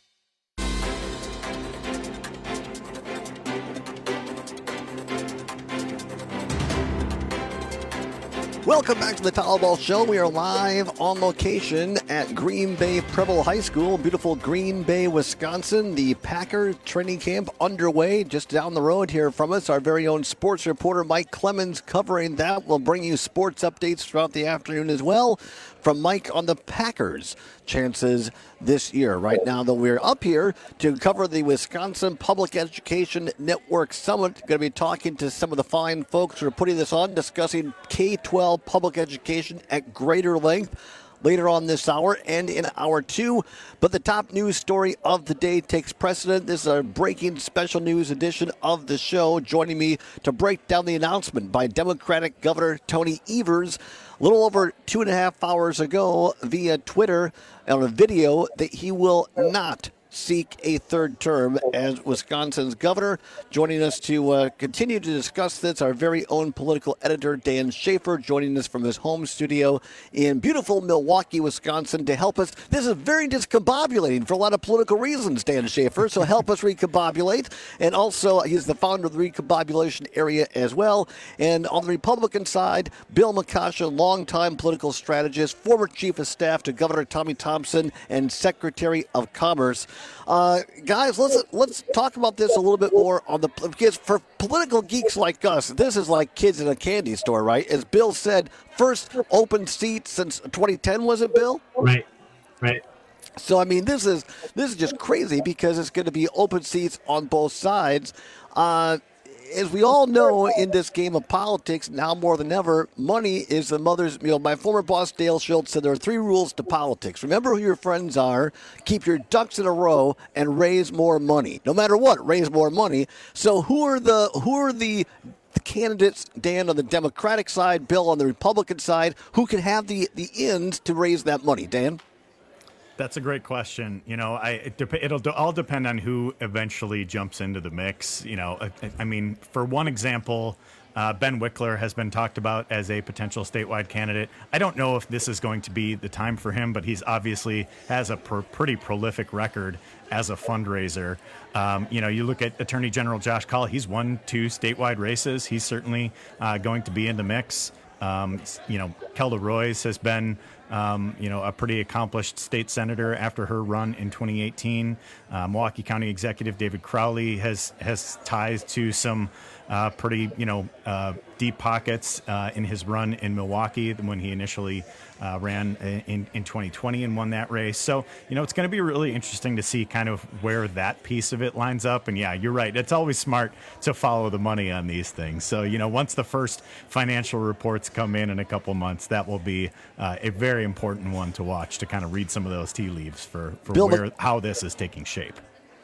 Welcome back to the Talbot Show. We are live on location at Green Bay Preble High School, beautiful Green Bay, Wisconsin. The Packer training camp underway just down the road here from us. Our very own sports reporter Mike Clemens covering that. We'll bring you sports updates throughout the afternoon as well from Mike on the Packers' chances this year. Right now, though, we're up here to cover the Wisconsin Public Education Network Summit. Going to be talking to some of the fine folks who are putting this on, discussing K twelve public education at greater length later on this hour and in hour two. But the top news story of the day takes precedent. This is a breaking special news edition of the show. Joining me to break down the announcement by Democratic Governor Tony Evers a little over two and a half hours ago via Twitter on a video that he will not seek a third term as Wisconsin's governor. Joining us to uh, continue to discuss this, our very own political editor, Dan Schaefer, joining us from his home studio in beautiful Milwaukee, Wisconsin, to help us. This is very discombobulating for a lot of political reasons, Dan Schaefer, so help us recombobulate. And also, he's the founder of the recombobulation area as well. And on the Republican side, Bill McCoshen, longtime political strategist, former chief of staff to Governor Tommy Thompson, and Secretary of Commerce. Uh, guys, let's let's talk about this a little bit more on the because for political geeks like us, this is like kids in a candy store, right? As Bill said, first open seat since twenty ten, was it, Bill? Right, right. So I mean, this is this is just crazy because it's going to be open seats on both sides. Uh, As we all know, in this game of politics, now more than ever, money is the mother's meal. My former boss, Dale Schultz, said there are three rules to politics. Remember who your friends are, keep your ducks in a row, and raise more money. No matter what, raise more money. So who are the who are the the candidates, Dan, on the Democratic side, Bill on the Republican side, who can have the, the ends to raise that money, Dan? That's a great question. You know, I it dep- it'll d- all depend on who eventually jumps into the mix. You know, I, I mean, for one example, uh, Ben Wickler has been talked about as a potential statewide candidate. I don't know if this is going to be the time for him, but he's obviously has a pr- pretty prolific record as a fundraiser. Um, you know, you look at Attorney General Josh Kaul, he's won two statewide races. He's certainly uh, going to be in the mix. Um, you know, Kelda Roys has been, um, you know, a pretty accomplished state senator after her run in twenty eighteen. Uh, Milwaukee County Executive David Crowley has has ties to some uh, pretty, you know, uh, deep pockets uh, in his run in Milwaukee when he initially uh, ran in, in twenty twenty and won that race. So, you know, it's going to be really interesting to see kind of where that piece of it lines up. And yeah, you're right. It's always smart to follow the money on these things. So, you know, once the first financial reports come in in a couple months, that will be uh, a very important one to watch, to kind of read some of those tea leaves for, for Bill, where how this is taking shape.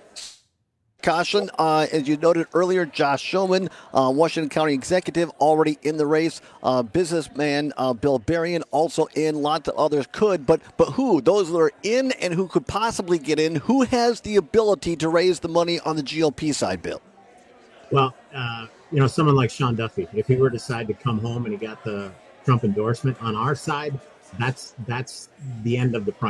Caution, uh, as you noted earlier, Josh Shulman, uh, Washington County Executive, already in the race. Uh, businessman uh, Bill Berrien also in. Lots of others could, but but who? Those that are in and who could possibly get in. Who has the ability to raise the money on the G O P side, Bill? Well, uh, you know, someone like Sean Duffy, if he were to decide to come home and he got the Trump endorsement on our side, that's that's the end of the primary.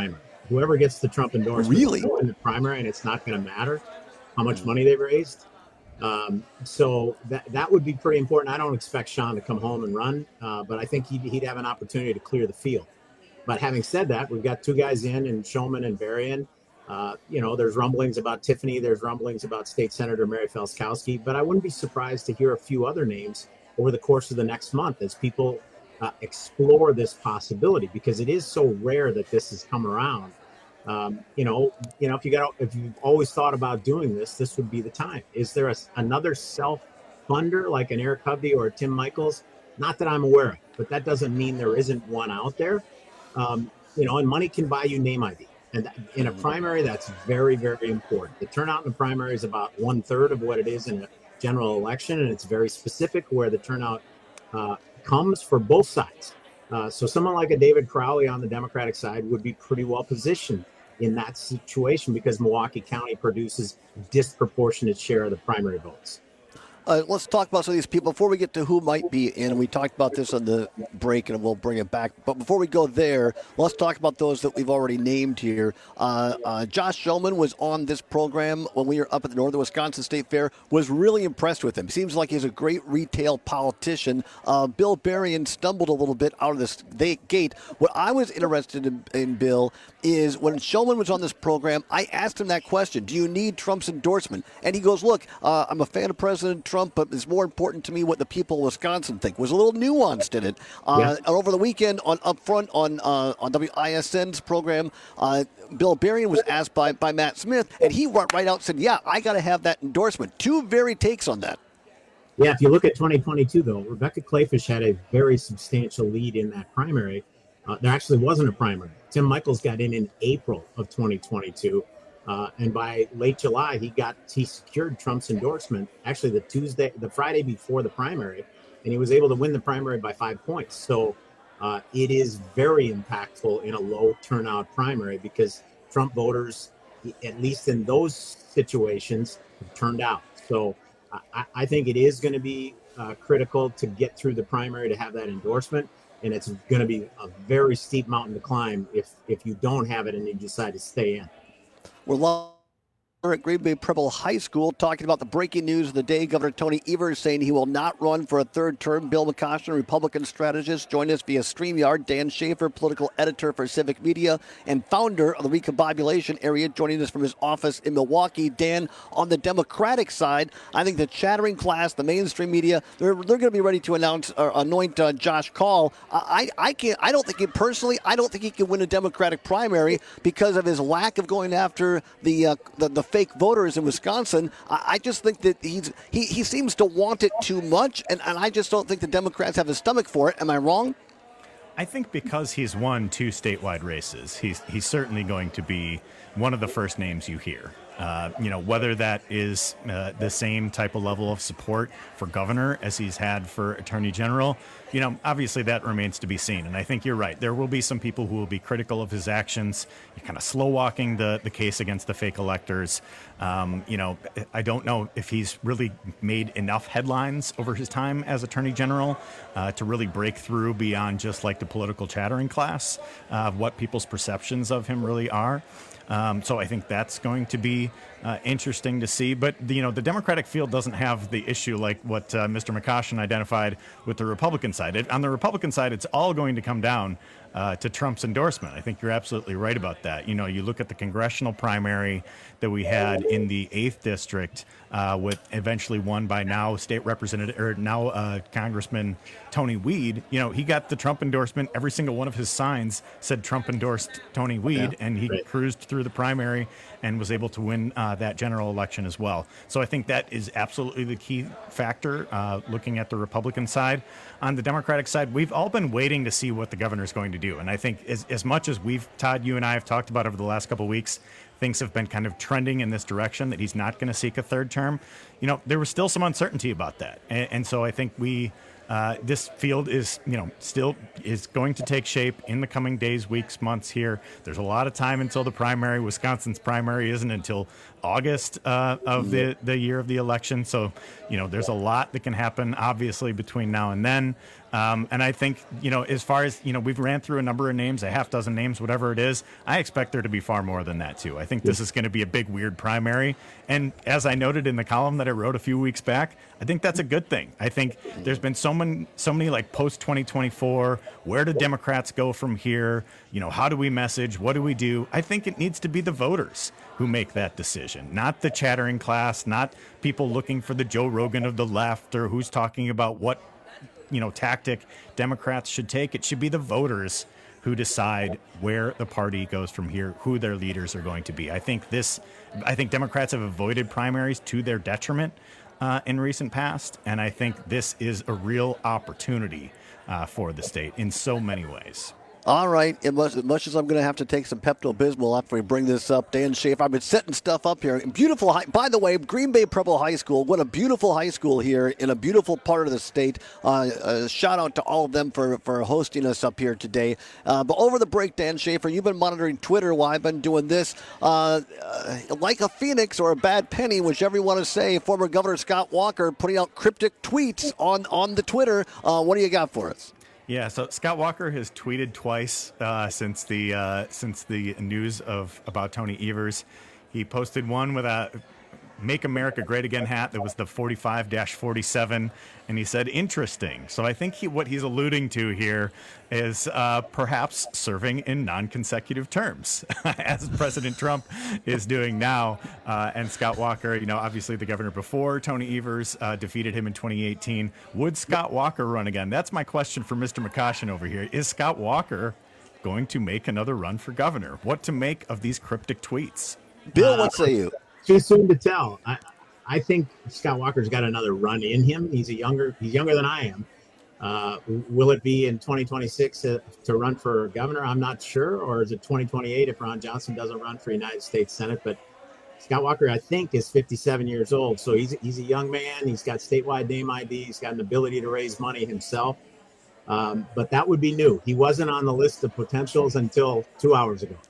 whoever gets the Trump endorsement really in the primary, and it's not going to matter how much money they've raised. Um, so that that would be pretty important. I don't expect Sean to come home and run, uh, but I think he'd, he'd have an opportunity to clear the field. But having said that, we've got two guys in, and Shulman and Berrien. Uh, you know, there's rumblings about Tiffany. There's rumblings about State Senator Mary Felskowski. But I wouldn't be surprised to hear a few other names over the course of the next month as people uh, explore this possibility, because it is so rare that this has come around. Um, you know, you know, if you got, if you've always thought about doing this, this would be the time. Is there a, another self-funder like an Eric Hovde or a Tim Michels? Not that I'm aware of, but that doesn't mean there isn't one out there. Um, you know, and money can buy you name I D. And in a primary, that's very, very important. The turnout in the primary is about one third of what it is in a general election, and it's very specific where the turnout uh, comes for both sides. Uh, so someone like a David Crowley on the Democratic side would be pretty well positioned in that situation because Milwaukee County produces a disproportionate share of the primary votes. Uh, let's talk about some of these people before we get to who might be in. We talked about this on the break, and we'll bring it back. But before we go there, let's talk about those that we've already named here. Uh, uh, Josh Shulman was on this program when we were up at the Northern Wisconsin State Fair. Was really impressed with him. Seems like he's a great retail politician. Uh, Bill Berrien stumbled a little bit out of this gate. What I was interested in, in, Bill, is when Shulman was on this program, I asked him that question: do you need Trump's endorsement? And he goes, look, uh, I'm a fan of President Trump, but it's more important to me what the people of Wisconsin think. Was a little nuanced in it. Uh, yeah. And over the weekend on Upfront on uh, on W I S N's program, uh, Bill Berrien was asked by, by Matt Smith, and he went right out and said, yeah, I got to have that endorsement. Two very takes on that. Yeah, if you look at twenty twenty-two, though, Rebecca Kleefisch had a very substantial lead in that primary. Uh, there actually wasn't a primary. Tim Michels got in in April of twenty twenty-two. Uh, and by late July, he got he secured Trump's endorsement. Actually, the Tuesday, the Friday before the primary, and he was able to win the primary by five points. So uh, it is very impactful in a low turnout primary because Trump voters, at least in those situations, have turned out. So I, I think it is going to be uh, critical to get through the primary to have that endorsement, and it's going to be a very steep mountain to climb if if you don't have it and you decide to stay in. We're live at Green Bay Preble High School talking about the breaking news of the day. Governor Tony Evers saying he will not run for a third term. Bill McCoshen, Republican strategist, joined us via StreamYard. Dan Schaefer, political editor for Civic Media and founder of the Recombobulation Area, joining us from his office in Milwaukee. Dan, on the Democratic side, I think the chattering class, the mainstream media, they're they're going to be ready to announce or anoint uh, Josh Kaul. I I can't. I don't think he personally. I don't think he can win a Democratic primary because of his lack of going after the uh, the, the fake voters in Wisconsin. I, I just think that he's he, he seems to want it too much, and, and I just don't think the Democrats have the stomach for it. Am I wrong? I think because he's won two statewide races, he's he's certainly going to be one of the first names you hear. Uh, you know, whether that is uh, the same type of level of support for governor as he's had for attorney general, you know, obviously that remains to be seen. And I think you're right. There will be some people who will be critical of his actions. You're kind of slow walking the, the case against the fake electors. Um, you know, I don't know if he's really made enough headlines over his time as attorney general uh, to really break through beyond just like the political chattering class of uh, what people's perceptions of him really are. Um, so I think that's going to be uh, interesting to see. But, the, you know, the Democratic field doesn't have the issue like what uh, Mister McCoshen identified with the Republican side. It, on the Republican side, it's all going to come down uh, to Trump's endorsement. I think you're absolutely right about that. You know, you look at the congressional primary that we had in the eighth district uh, with eventually won by now state representative or now uh, Congressman Tony Weed. You know, he got the Trump endorsement. Every single one of his signs said Trump endorsed Tony Weed, yeah, and he right. cruised through the primary and was able to win uh, that general election as well. So I think that is absolutely the key factor uh, looking at the Republican side. On the Democratic side, we've all been waiting to see what the governor is going to do. And I think as, as much as we've, Todd, you and I have talked about over the last couple of weeks, things have been kind of trending in this direction that he's not going to seek a third term. You know, there was still some uncertainty about that. And, and so I think we, uh, this field is, you know, still is going to take shape in the coming days, weeks, months here. There's a lot of time until the primary. Wisconsin's primary isn't until August uh, of the, the year of the election. So, you know, there's a lot that can happen, obviously, between now and then. Um, and I think, you know, as far as, you know, we've ran through a number of names, a half dozen names, whatever it is. I expect there to be far more than that, too. I think this is going to be a big, weird primary. And as I noted in the column that I wrote a few weeks back, I think that's a good thing. I think there's been so many, so many like post twenty twenty-four, where do Democrats go from here? You know, how do we message? What do we do? I think it needs to be the voters who make that decision, not the chattering class, not people looking for the Joe Rogan of the left or who's talking about what, you know, tactic Democrats should take. It should be the voters who decide where the party goes from here, who their leaders are going to be. I think this, I think Democrats have avoided primaries to their detriment uh, in recent past, and I think this is a real opportunity uh, for the state in so many ways. All right, as much, as much as I'm going to have to take some Pepto-Bismol after we bring this up, Dan Schaefer, I've been setting stuff up here. Beautiful, high, by the way, Green Bay Preble High School, what a beautiful high school here in a beautiful part of the state. Uh, uh, shout out to all of them for, for hosting us up here today. Uh, but over the break, Dan Schaefer, you've been monitoring Twitter while I've been doing this. Uh, uh, like a phoenix or a bad penny, whichever you want to say, former Governor Scott Walker putting out cryptic tweets on, on the Twitter. Uh, what do you got for us? Yeah, so Scott Walker has tweeted twice uh, since the uh, since the news of about Tony Evers. He posted one with a "Make America Great Again" hat that was the forty-five forty-seven, and he said, "Interesting." So I think he, what he's alluding to here is uh, perhaps serving in non-consecutive terms, as President Trump is doing now. Uh, and Scott Walker, you know, obviously the governor before Tony Evers uh, defeated him in twenty eighteen. Would Scott Walker run again? That's my question for Mister McCoshen over here. Is Scott Walker going to make another run for governor? What to make of these cryptic tweets? Bill, what say you? Too soon to tell. I, I think Scott Walker's got another run in him. He's a younger. He's younger than I am. Uh, will it be in twenty twenty-six to, to run for governor? I'm not sure. Or is it twenty twenty-eight if Ron Johnson doesn't run for United States Senate? But Scott Walker, I think, is fifty-seven years old. So he's he's a young man. He's got statewide name I D. He's got an ability to raise money himself. Um, but that would be new. He wasn't on the list of potentials until two hours ago.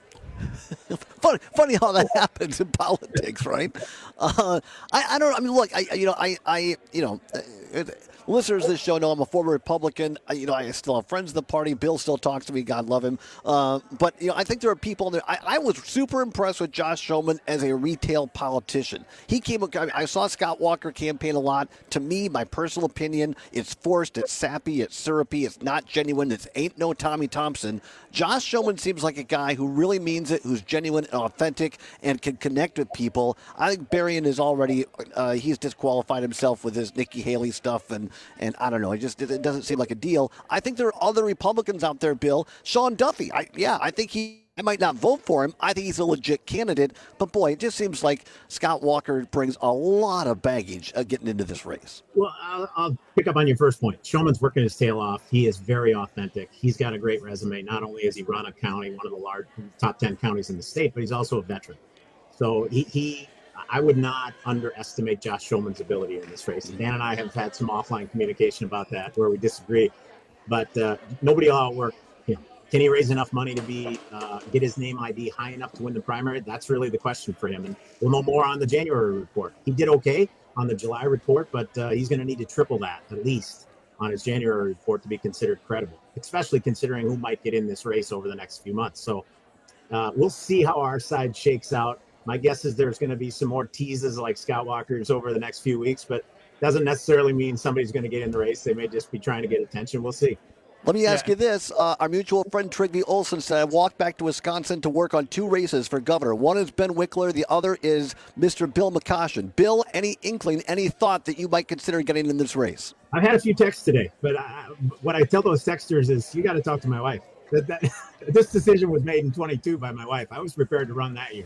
funny, funny how that happens in politics, right? Uh, I, I don't. I mean, look, I, you know, I, I, you know, uh, listeners of this show know I'm a former Republican. I, you know, I still have friends of the party. Bill still talks to me. God love him. Uh, but you know, I think there are people there. I, I was super impressed with Josh Schoeman as a retail politician. He came. I saw Scott Walker campaign a lot. To me, my personal opinion, it's forced. It's sappy. It's syrupy. It's not genuine. It ain't no Tommy Thompson. Josh Schoeman seems like a guy who really means it, who's genuine and authentic, and can connect with people. I think Berrien is already, uh, he's disqualified himself with his Nikki Haley stuff, and, and I don't know, it just it doesn't seem like a deal. I think there are other Republicans out there, Bill. Sean Duffy, I, yeah, I think he, I might not vote for him. I think he's a legit candidate, but boy, it just seems like Scott Walker brings a lot of baggage uh, getting into this race. Well, I'll, I'll pick up on your first point. Schoeman's working his tail off. He is very authentic. He's got a great resume. Not only has he run a county, one of the large top ten counties in the state, but he's also a veteran. So he, he I would not underestimate Josh Schoeman's ability in this race. And Dan and I have had some offline communication about that where we disagree, but uh, nobody will outwork him. Can he raise enough money to be uh, get his name I D high enough to win the primary? That's really the question for him. And we'll know more on the January report. He did okay on the July report, but uh, he's going to need to triple that at least on his January report to be considered credible, especially considering who might get in this race over the next few months. So uh, we'll see how our side shakes out. My guess is there's going to be some more teases like Scott Walker's over the next few weeks, but doesn't necessarily mean somebody's going to get in the race. They may just be trying to get attention. We'll see. Let me ask yeah. you this. Uh, our mutual friend Trygve Olsen said, I walked back to Wisconsin to work on two races for governor. One is Ben Wickler. The other is Mister Bill McCoshen. Bill, any inkling, any thought that you might consider getting in this race? I've had a few texts today, but I, what I tell those texters is you got to talk to my wife. That, that, this decision was made in twenty-two by my wife. I was prepared to run that year.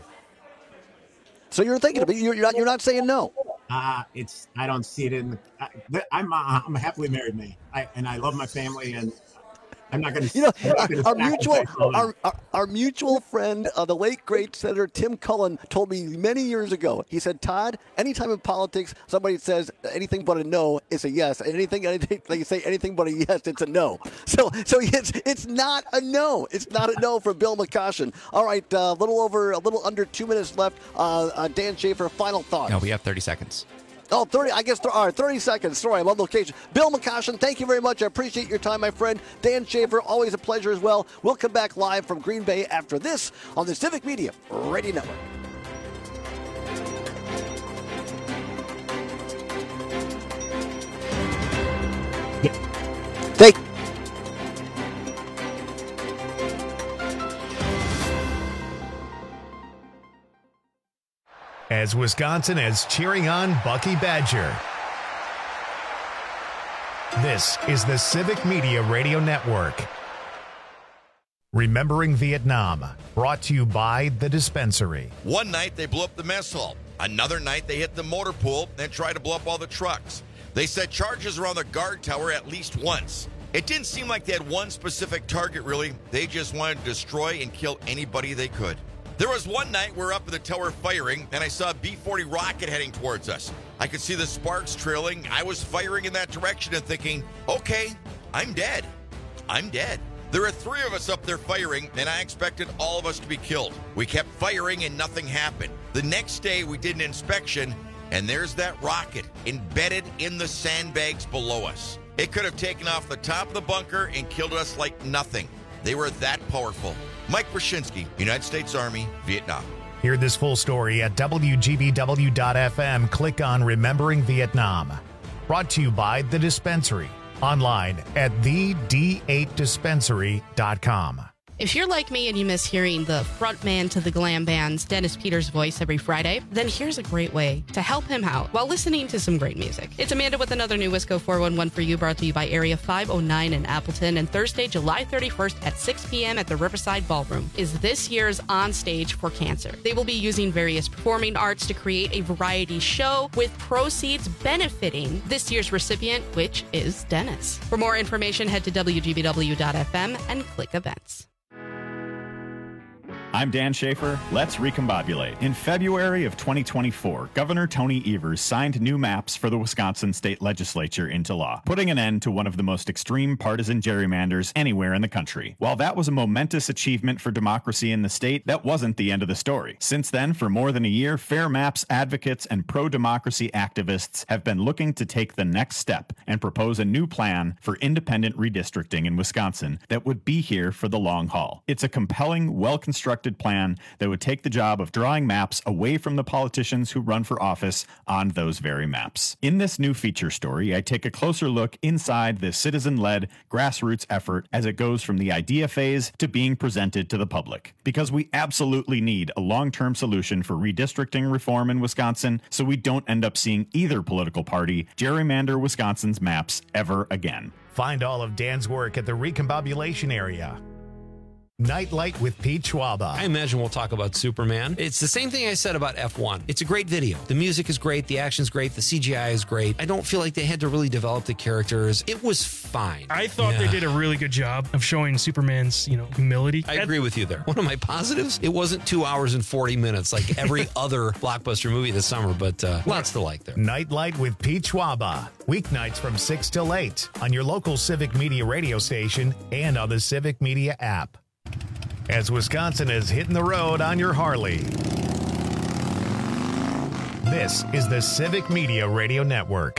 So you're thinking of it. You're, you're, not, you're not saying no. Uh, it's I don't see it in. I, I'm uh, I'm a happily married man, I, and I love my family, and I'm not going to. You know, our, our mutual our, our, our mutual friend, uh, the late great Senator Tim Cullen, told me many years ago. He said, "Todd, anytime in politics somebody says anything but a no, it's a yes. And anything, anything they say anything but a yes, it's a no. So, so it's it's not a no. It's not a no for Bill McCoshen. All right, a uh, little over, a little under two minutes left. Uh, uh, Dan Schaefer, final thoughts. No, we have thirty seconds. Oh, thirty, I guess, all right, thirty seconds. Sorry, I love location. Bill McCoshen, thank you very much. I appreciate your time, my friend. Dan Schaefer, always a pleasure as well. We'll come back live from Green Bay after this on the Civic Media Radio Network. Thank As Wisconsin is cheering on Bucky Badger. This is the Civic Media Radio Network. Remembering Vietnam, brought to you by The Dispensary. One night they blew up the mess hall. Another night they hit the motor pool and tried to blow up all the trucks. They set charges around the guard tower at least once. It didn't seem like they had one specific target, really. They just wanted to destroy and kill anybody they could. There was one night we were up in the tower firing, and I saw a B forty rocket heading towards us. I could see the sparks trailing. I was firing in that direction and thinking, okay, I'm dead. I'm dead. There were three of us up there firing, and I expected all of us to be killed. We kept firing, and nothing happened. The next day, we did an inspection, and there's that rocket embedded in the sandbags below us. It could have taken off the top of the bunker and killed us like nothing. They were that powerful. Mike Brzezinski, United States Army, Vietnam. Hear this full story at W G B W dot F M. Click on Remembering Vietnam. Brought to you by The Dispensary. Online at the D eight dispensary dot com. If you're like me and you miss hearing the frontman to the glam band's Dennis Peters' voice every Friday, then here's a great way to help him out while listening to some great music. It's Amanda with another new Wisco four one one for you, brought to you by Area five oh nine in Appleton, and Thursday, July thirty-first at six p.m. at the Riverside Ballroom is this year's On Stage for Cancer. They will be using various performing arts to create a variety show with proceeds benefiting this year's recipient, which is Dennis. For more information, head to W G B W dot F M and click events. I'm Dan Schaefer. Let's recombobulate. In February of twenty twenty-four, Governor Tony Evers signed new maps for the Wisconsin State Legislature into law, putting an end to one of the most extreme partisan gerrymanders anywhere in the country. While that was a momentous achievement for democracy in the state, that wasn't the end of the story. Since then, for more than a year, Fair Maps advocates and pro-democracy activists have been looking to take the next step and propose a new plan for independent redistricting in Wisconsin that would be here for the long haul. It's a compelling, well-constructed plan that would take the job of drawing maps away from the politicians who run for office on those very maps. In this new feature story, I take a closer look inside this citizen-led grassroots effort as it goes from the idea phase to being presented to the public. Because we absolutely need a long-term solution for redistricting reform in Wisconsin so we don't end up seeing either political party gerrymander Wisconsin's maps ever again. Find all of Dan's work at the Recombobulation Area. Nightlight with Pete Schwaba. I imagine we'll talk about Superman. It's the same thing I said about F one. It's a great video. The music is great. The action's great. The C G I is great. I don't feel like they had to really develop the characters. It was fine. I thought yeah. they did a really good job of showing Superman's, you know, humility. I agree with you there. One of my positives, it wasn't two hours and forty minutes like every other blockbuster movie this summer, but uh, lots to like there. Nightlight with Pete Schwaba. Weeknights from six till eight on your local Civic Media radio station and on the Civic Media app. As Wisconsin is hitting the road on your Harley. This is the Civic Media Radio Network.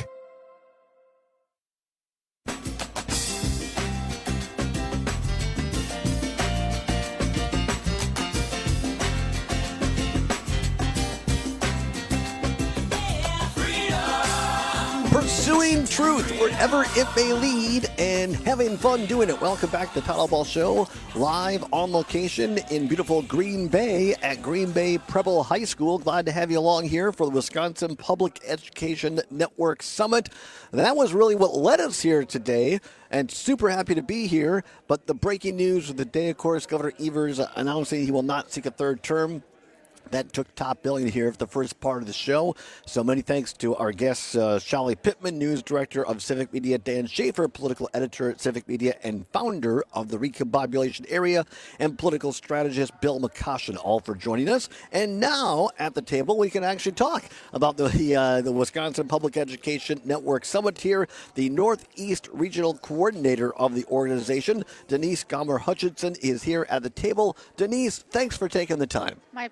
Pursuing truth wherever it may lead and having fun doing it. Welcome back to the Todd Ball Show, live on location in beautiful Green Bay at Green Bay Preble High School. Glad to have you along here for the Wisconsin Public Education Network Summit. That was really what led us here today, and super happy to be here. But the breaking news of the day, of course, Governor Evers announcing he will not seek a third term. That took top billing here for the first part of the show. So many thanks to our guests, uh, Shelly Pittman, News Director of Civic Media, Dan Schaefer, Political Editor at Civic Media, and founder of the Recombobulation Area, and political strategist Bill McCoshen, all for joining us. And now, at the table, we can actually talk about the, uh, the Wisconsin Public Education Network Summit here. The Northeast Regional Coordinator of the organization, Denise Gomer Hutchinson, is here at the table. Denise, thanks for taking the time. My pleasure to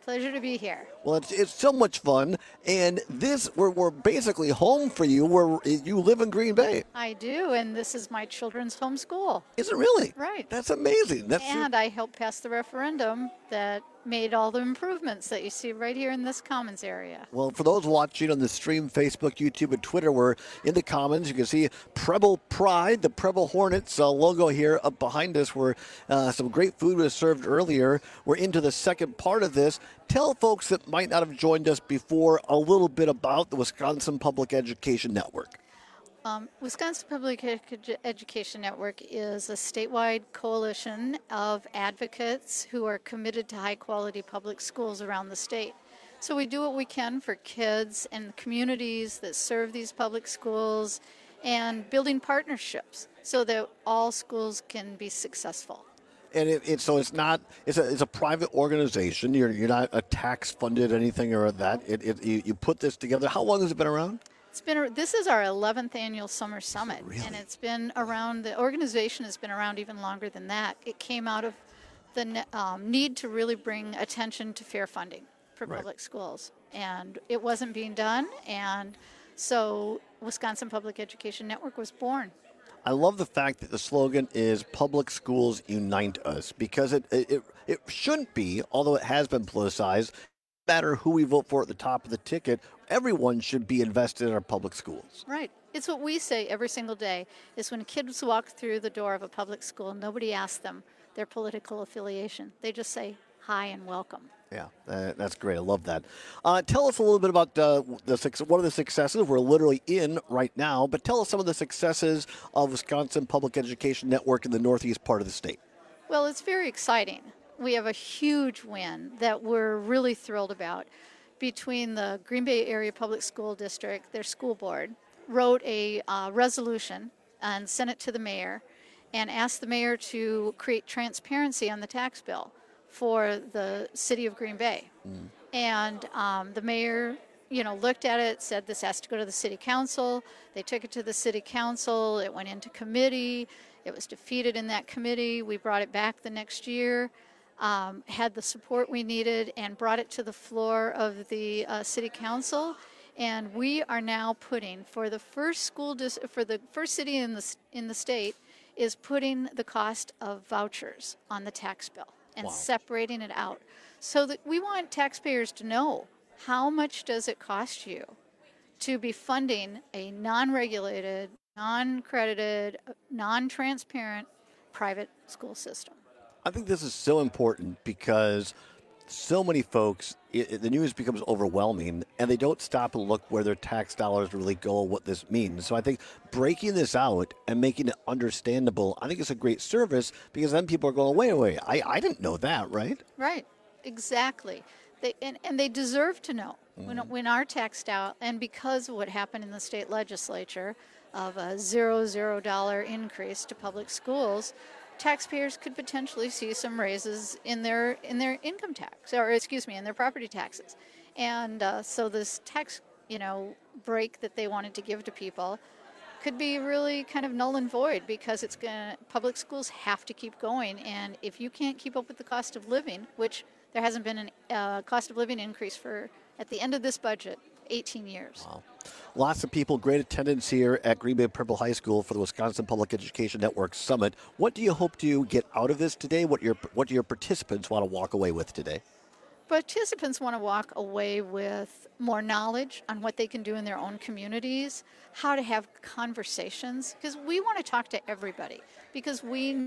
be here. Well, it's it's so much fun, and this we're we're basically home for you. Where you live in Green Bay. I do, and this is my children's home school. Is it really? Right. That's amazing. That's and I helped pass the referendum that made all the improvements that you see right here in this Commons area. Well, for those watching on the stream, Facebook, YouTube, and Twitter, we're in the Commons. You can see Preble Pride, the Preble Hornets uh, logo here up behind us, where uh, some great food was served earlier. We're into the second part of this. Tell folks that might not have joined us before a little bit about the Wisconsin Public Education Network. Um, Wisconsin Public Edu- Education Network is a statewide coalition of advocates who are committed to high-quality public schools around the state. So we do what we can for kids and communities that serve these public schools and building partnerships so that all schools can be successful. And it, it, so it's not, it's a, it's a private organization. You're, you're not a tax-funded anything or that. It, it, you, you put this together. How long has it been around? It's been. This is our eleventh annual Summer Summit, really? And it's been around. The organization has been around even longer than that. It came out of the um, need to really bring attention to fair funding for Right. public schools, and it wasn't being done. And so, Wisconsin Public Education Network was born. I love the fact that the slogan is "Public Schools Unite Us," because it it, it shouldn't be, although it has been politicized. No matter who we vote for at the top of the ticket, everyone should be invested in our public schools. Right. It's what we say every single day, is when kids walk through the door of a public school, nobody asks them their political affiliation. They just say hi and welcome. Yeah, uh, that's great. I love that. Uh, tell us a little bit about uh, the suc- one of the successes we're literally in right now, but tell us some of the successes of Wisconsin Public Education Network in the northeast part of the state. Well, it's very exciting. We have a huge win that we're really thrilled about. Between the Green Bay Area Public School District, their school board, wrote a uh, resolution and sent it to the mayor and asked the mayor to create transparency on the tax bill for the city of Green Bay. Mm. And um, the mayor, you know, looked at it, said this has to go to the city council. They took it to the city council. It went into committee. It was defeated in that committee. We brought it back the next year. Um, had the support we needed and brought it to the floor of the uh, city council, and we are now putting for the first school dis- for the first city in the in the state is putting the cost of vouchers on the tax bill and Wow. separating it out, so that we want taxpayers to know how much does it cost you to be funding a non-regulated, non-credited, non-transparent private school system. I think this is so important because so many folks, it, it- the news becomes overwhelming, and they don't stop and look where their tax dollars really go, what this means. So I think breaking this out and making it understandable, I think it's a great service, because then people are going, wait, wait, I, I didn't know that, right? Right, exactly. They and, and they deserve to know when when our tax out, and because of what happened in the state legislature of a zero zero dollar increase to public schools, taxpayers could potentially see some raises in their in their income tax, or excuse me, in their property taxes. And uh, so this tax, you know, break that they wanted to give to people could be really kind of null and void, because it's going public schools have to keep going, and if you can't keep up with the cost of living, which there hasn't been a uh, cost of living increase for at the end of this budget, eighteen years. Wow. Lots of people, great attendance here at Green Bay Preble High School for the Wisconsin Public Education Network Summit. What do you hope to get out of this today? What your what do your participants want to walk away with today? Participants want to walk away with more knowledge on what they can do in their own communities, how to have conversations, because we want to talk to everybody, because we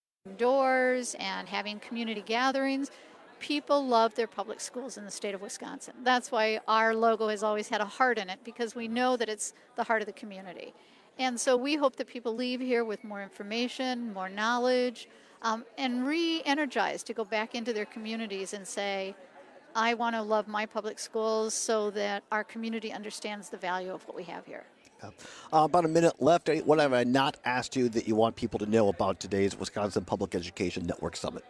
doors and having community gatherings. People love their public schools in the state of Wisconsin. That's why our logo has always had a heart in it, because we know that it's the heart of the community. And so we hope that people leave here with more information, more knowledge, um, and re-energized to go back into their communities and say, I want to love my public schools so that our community understands the value of what we have here. Uh, about a minute left. What have I not asked you that you want people to know about today's Wisconsin Public Education Network Summit?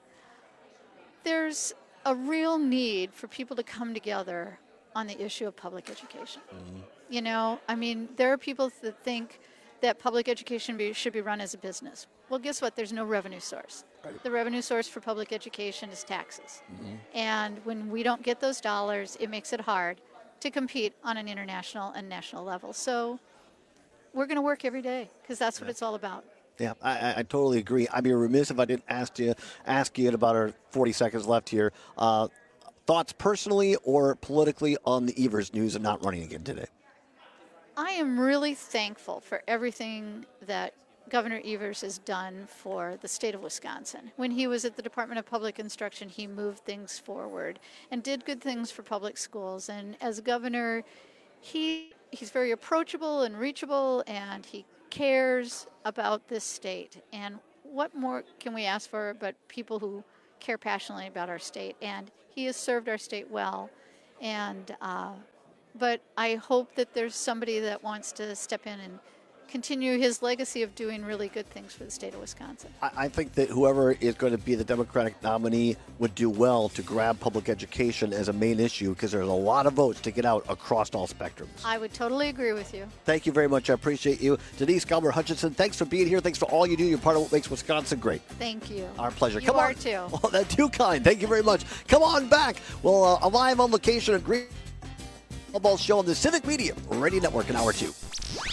There's a real need for people to come together on the issue of public education. Mm-hmm. You know, I mean, there are people that think that public education be, should be run as a business. Well, guess what? There's no revenue source. Right. The revenue source for public education is taxes. Mm-hmm. And when we don't get those dollars, it makes it hard to compete on an international and national level. So we're going to work every day because that's what yeah. it's all about. Yeah, I, I totally agree. I'd be remiss if I didn't ask you, ask you in about our forty seconds left here. Uh, thoughts personally or politically on the Evers news and not running again today? I am really thankful for everything that Governor Evers has done for the state of Wisconsin. When he was at the Department of Public Instruction, he moved things forward and did good things for public schools. And as governor, he he's very approachable and reachable, and he cares about this state. And what more can we ask for but people who care passionately about our state? And he has served our state well. And uh, but I hope that there's somebody that wants to step in and continue his legacy of doing really good things for the state of Wisconsin. I, I think that whoever is going to be the Democratic nominee would do well to grab public education as a main issue because there's a lot of votes to get out across all spectrums. I would totally agree with you. Thank you very much. I appreciate you. Denise Gallmer Hutchinson, thanks for being here. Thanks for all you do. You're part of what makes Wisconsin great. Thank you. Our pleasure. You Come are on. too. Oh, that's too kind. Thank you very much. Come on back. Well, uh, live on location at Green Ball Show on the Civic Media Radio Network in hour two.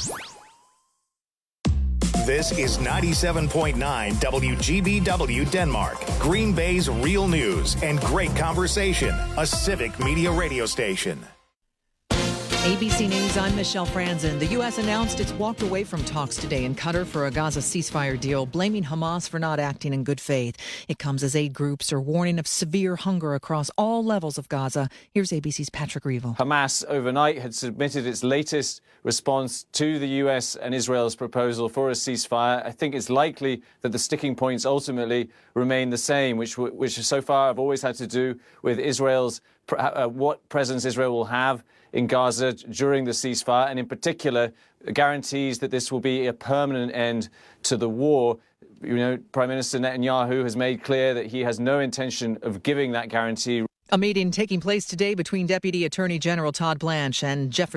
This is ninety-seven point nine W G B W Denmark, Green Bay's real news and great conversation, a Civic Media radio station. A B C News, I'm Michelle Franzen. The U S announced it's walked away from talks today in Qatar for a Gaza ceasefire deal, blaming Hamas for not acting in good faith. It comes as aid groups are warning of severe hunger across all levels of Gaza. Here's A B C's Patrick Reevell. Hamas overnight had submitted its latest response to the U S and Israel's proposal for a ceasefire. I think it's likely that the sticking points ultimately remain the same, which, which so far have always had to do with Israel's, uh, what presence Israel will have in Gaza during the ceasefire, and in particular, guarantees that this will be a permanent end to the war. You know, Prime Minister Netanyahu has made clear that he has no intention of giving that guarantee. A meeting taking place today between Deputy Attorney General Todd Blanche and Jeffrey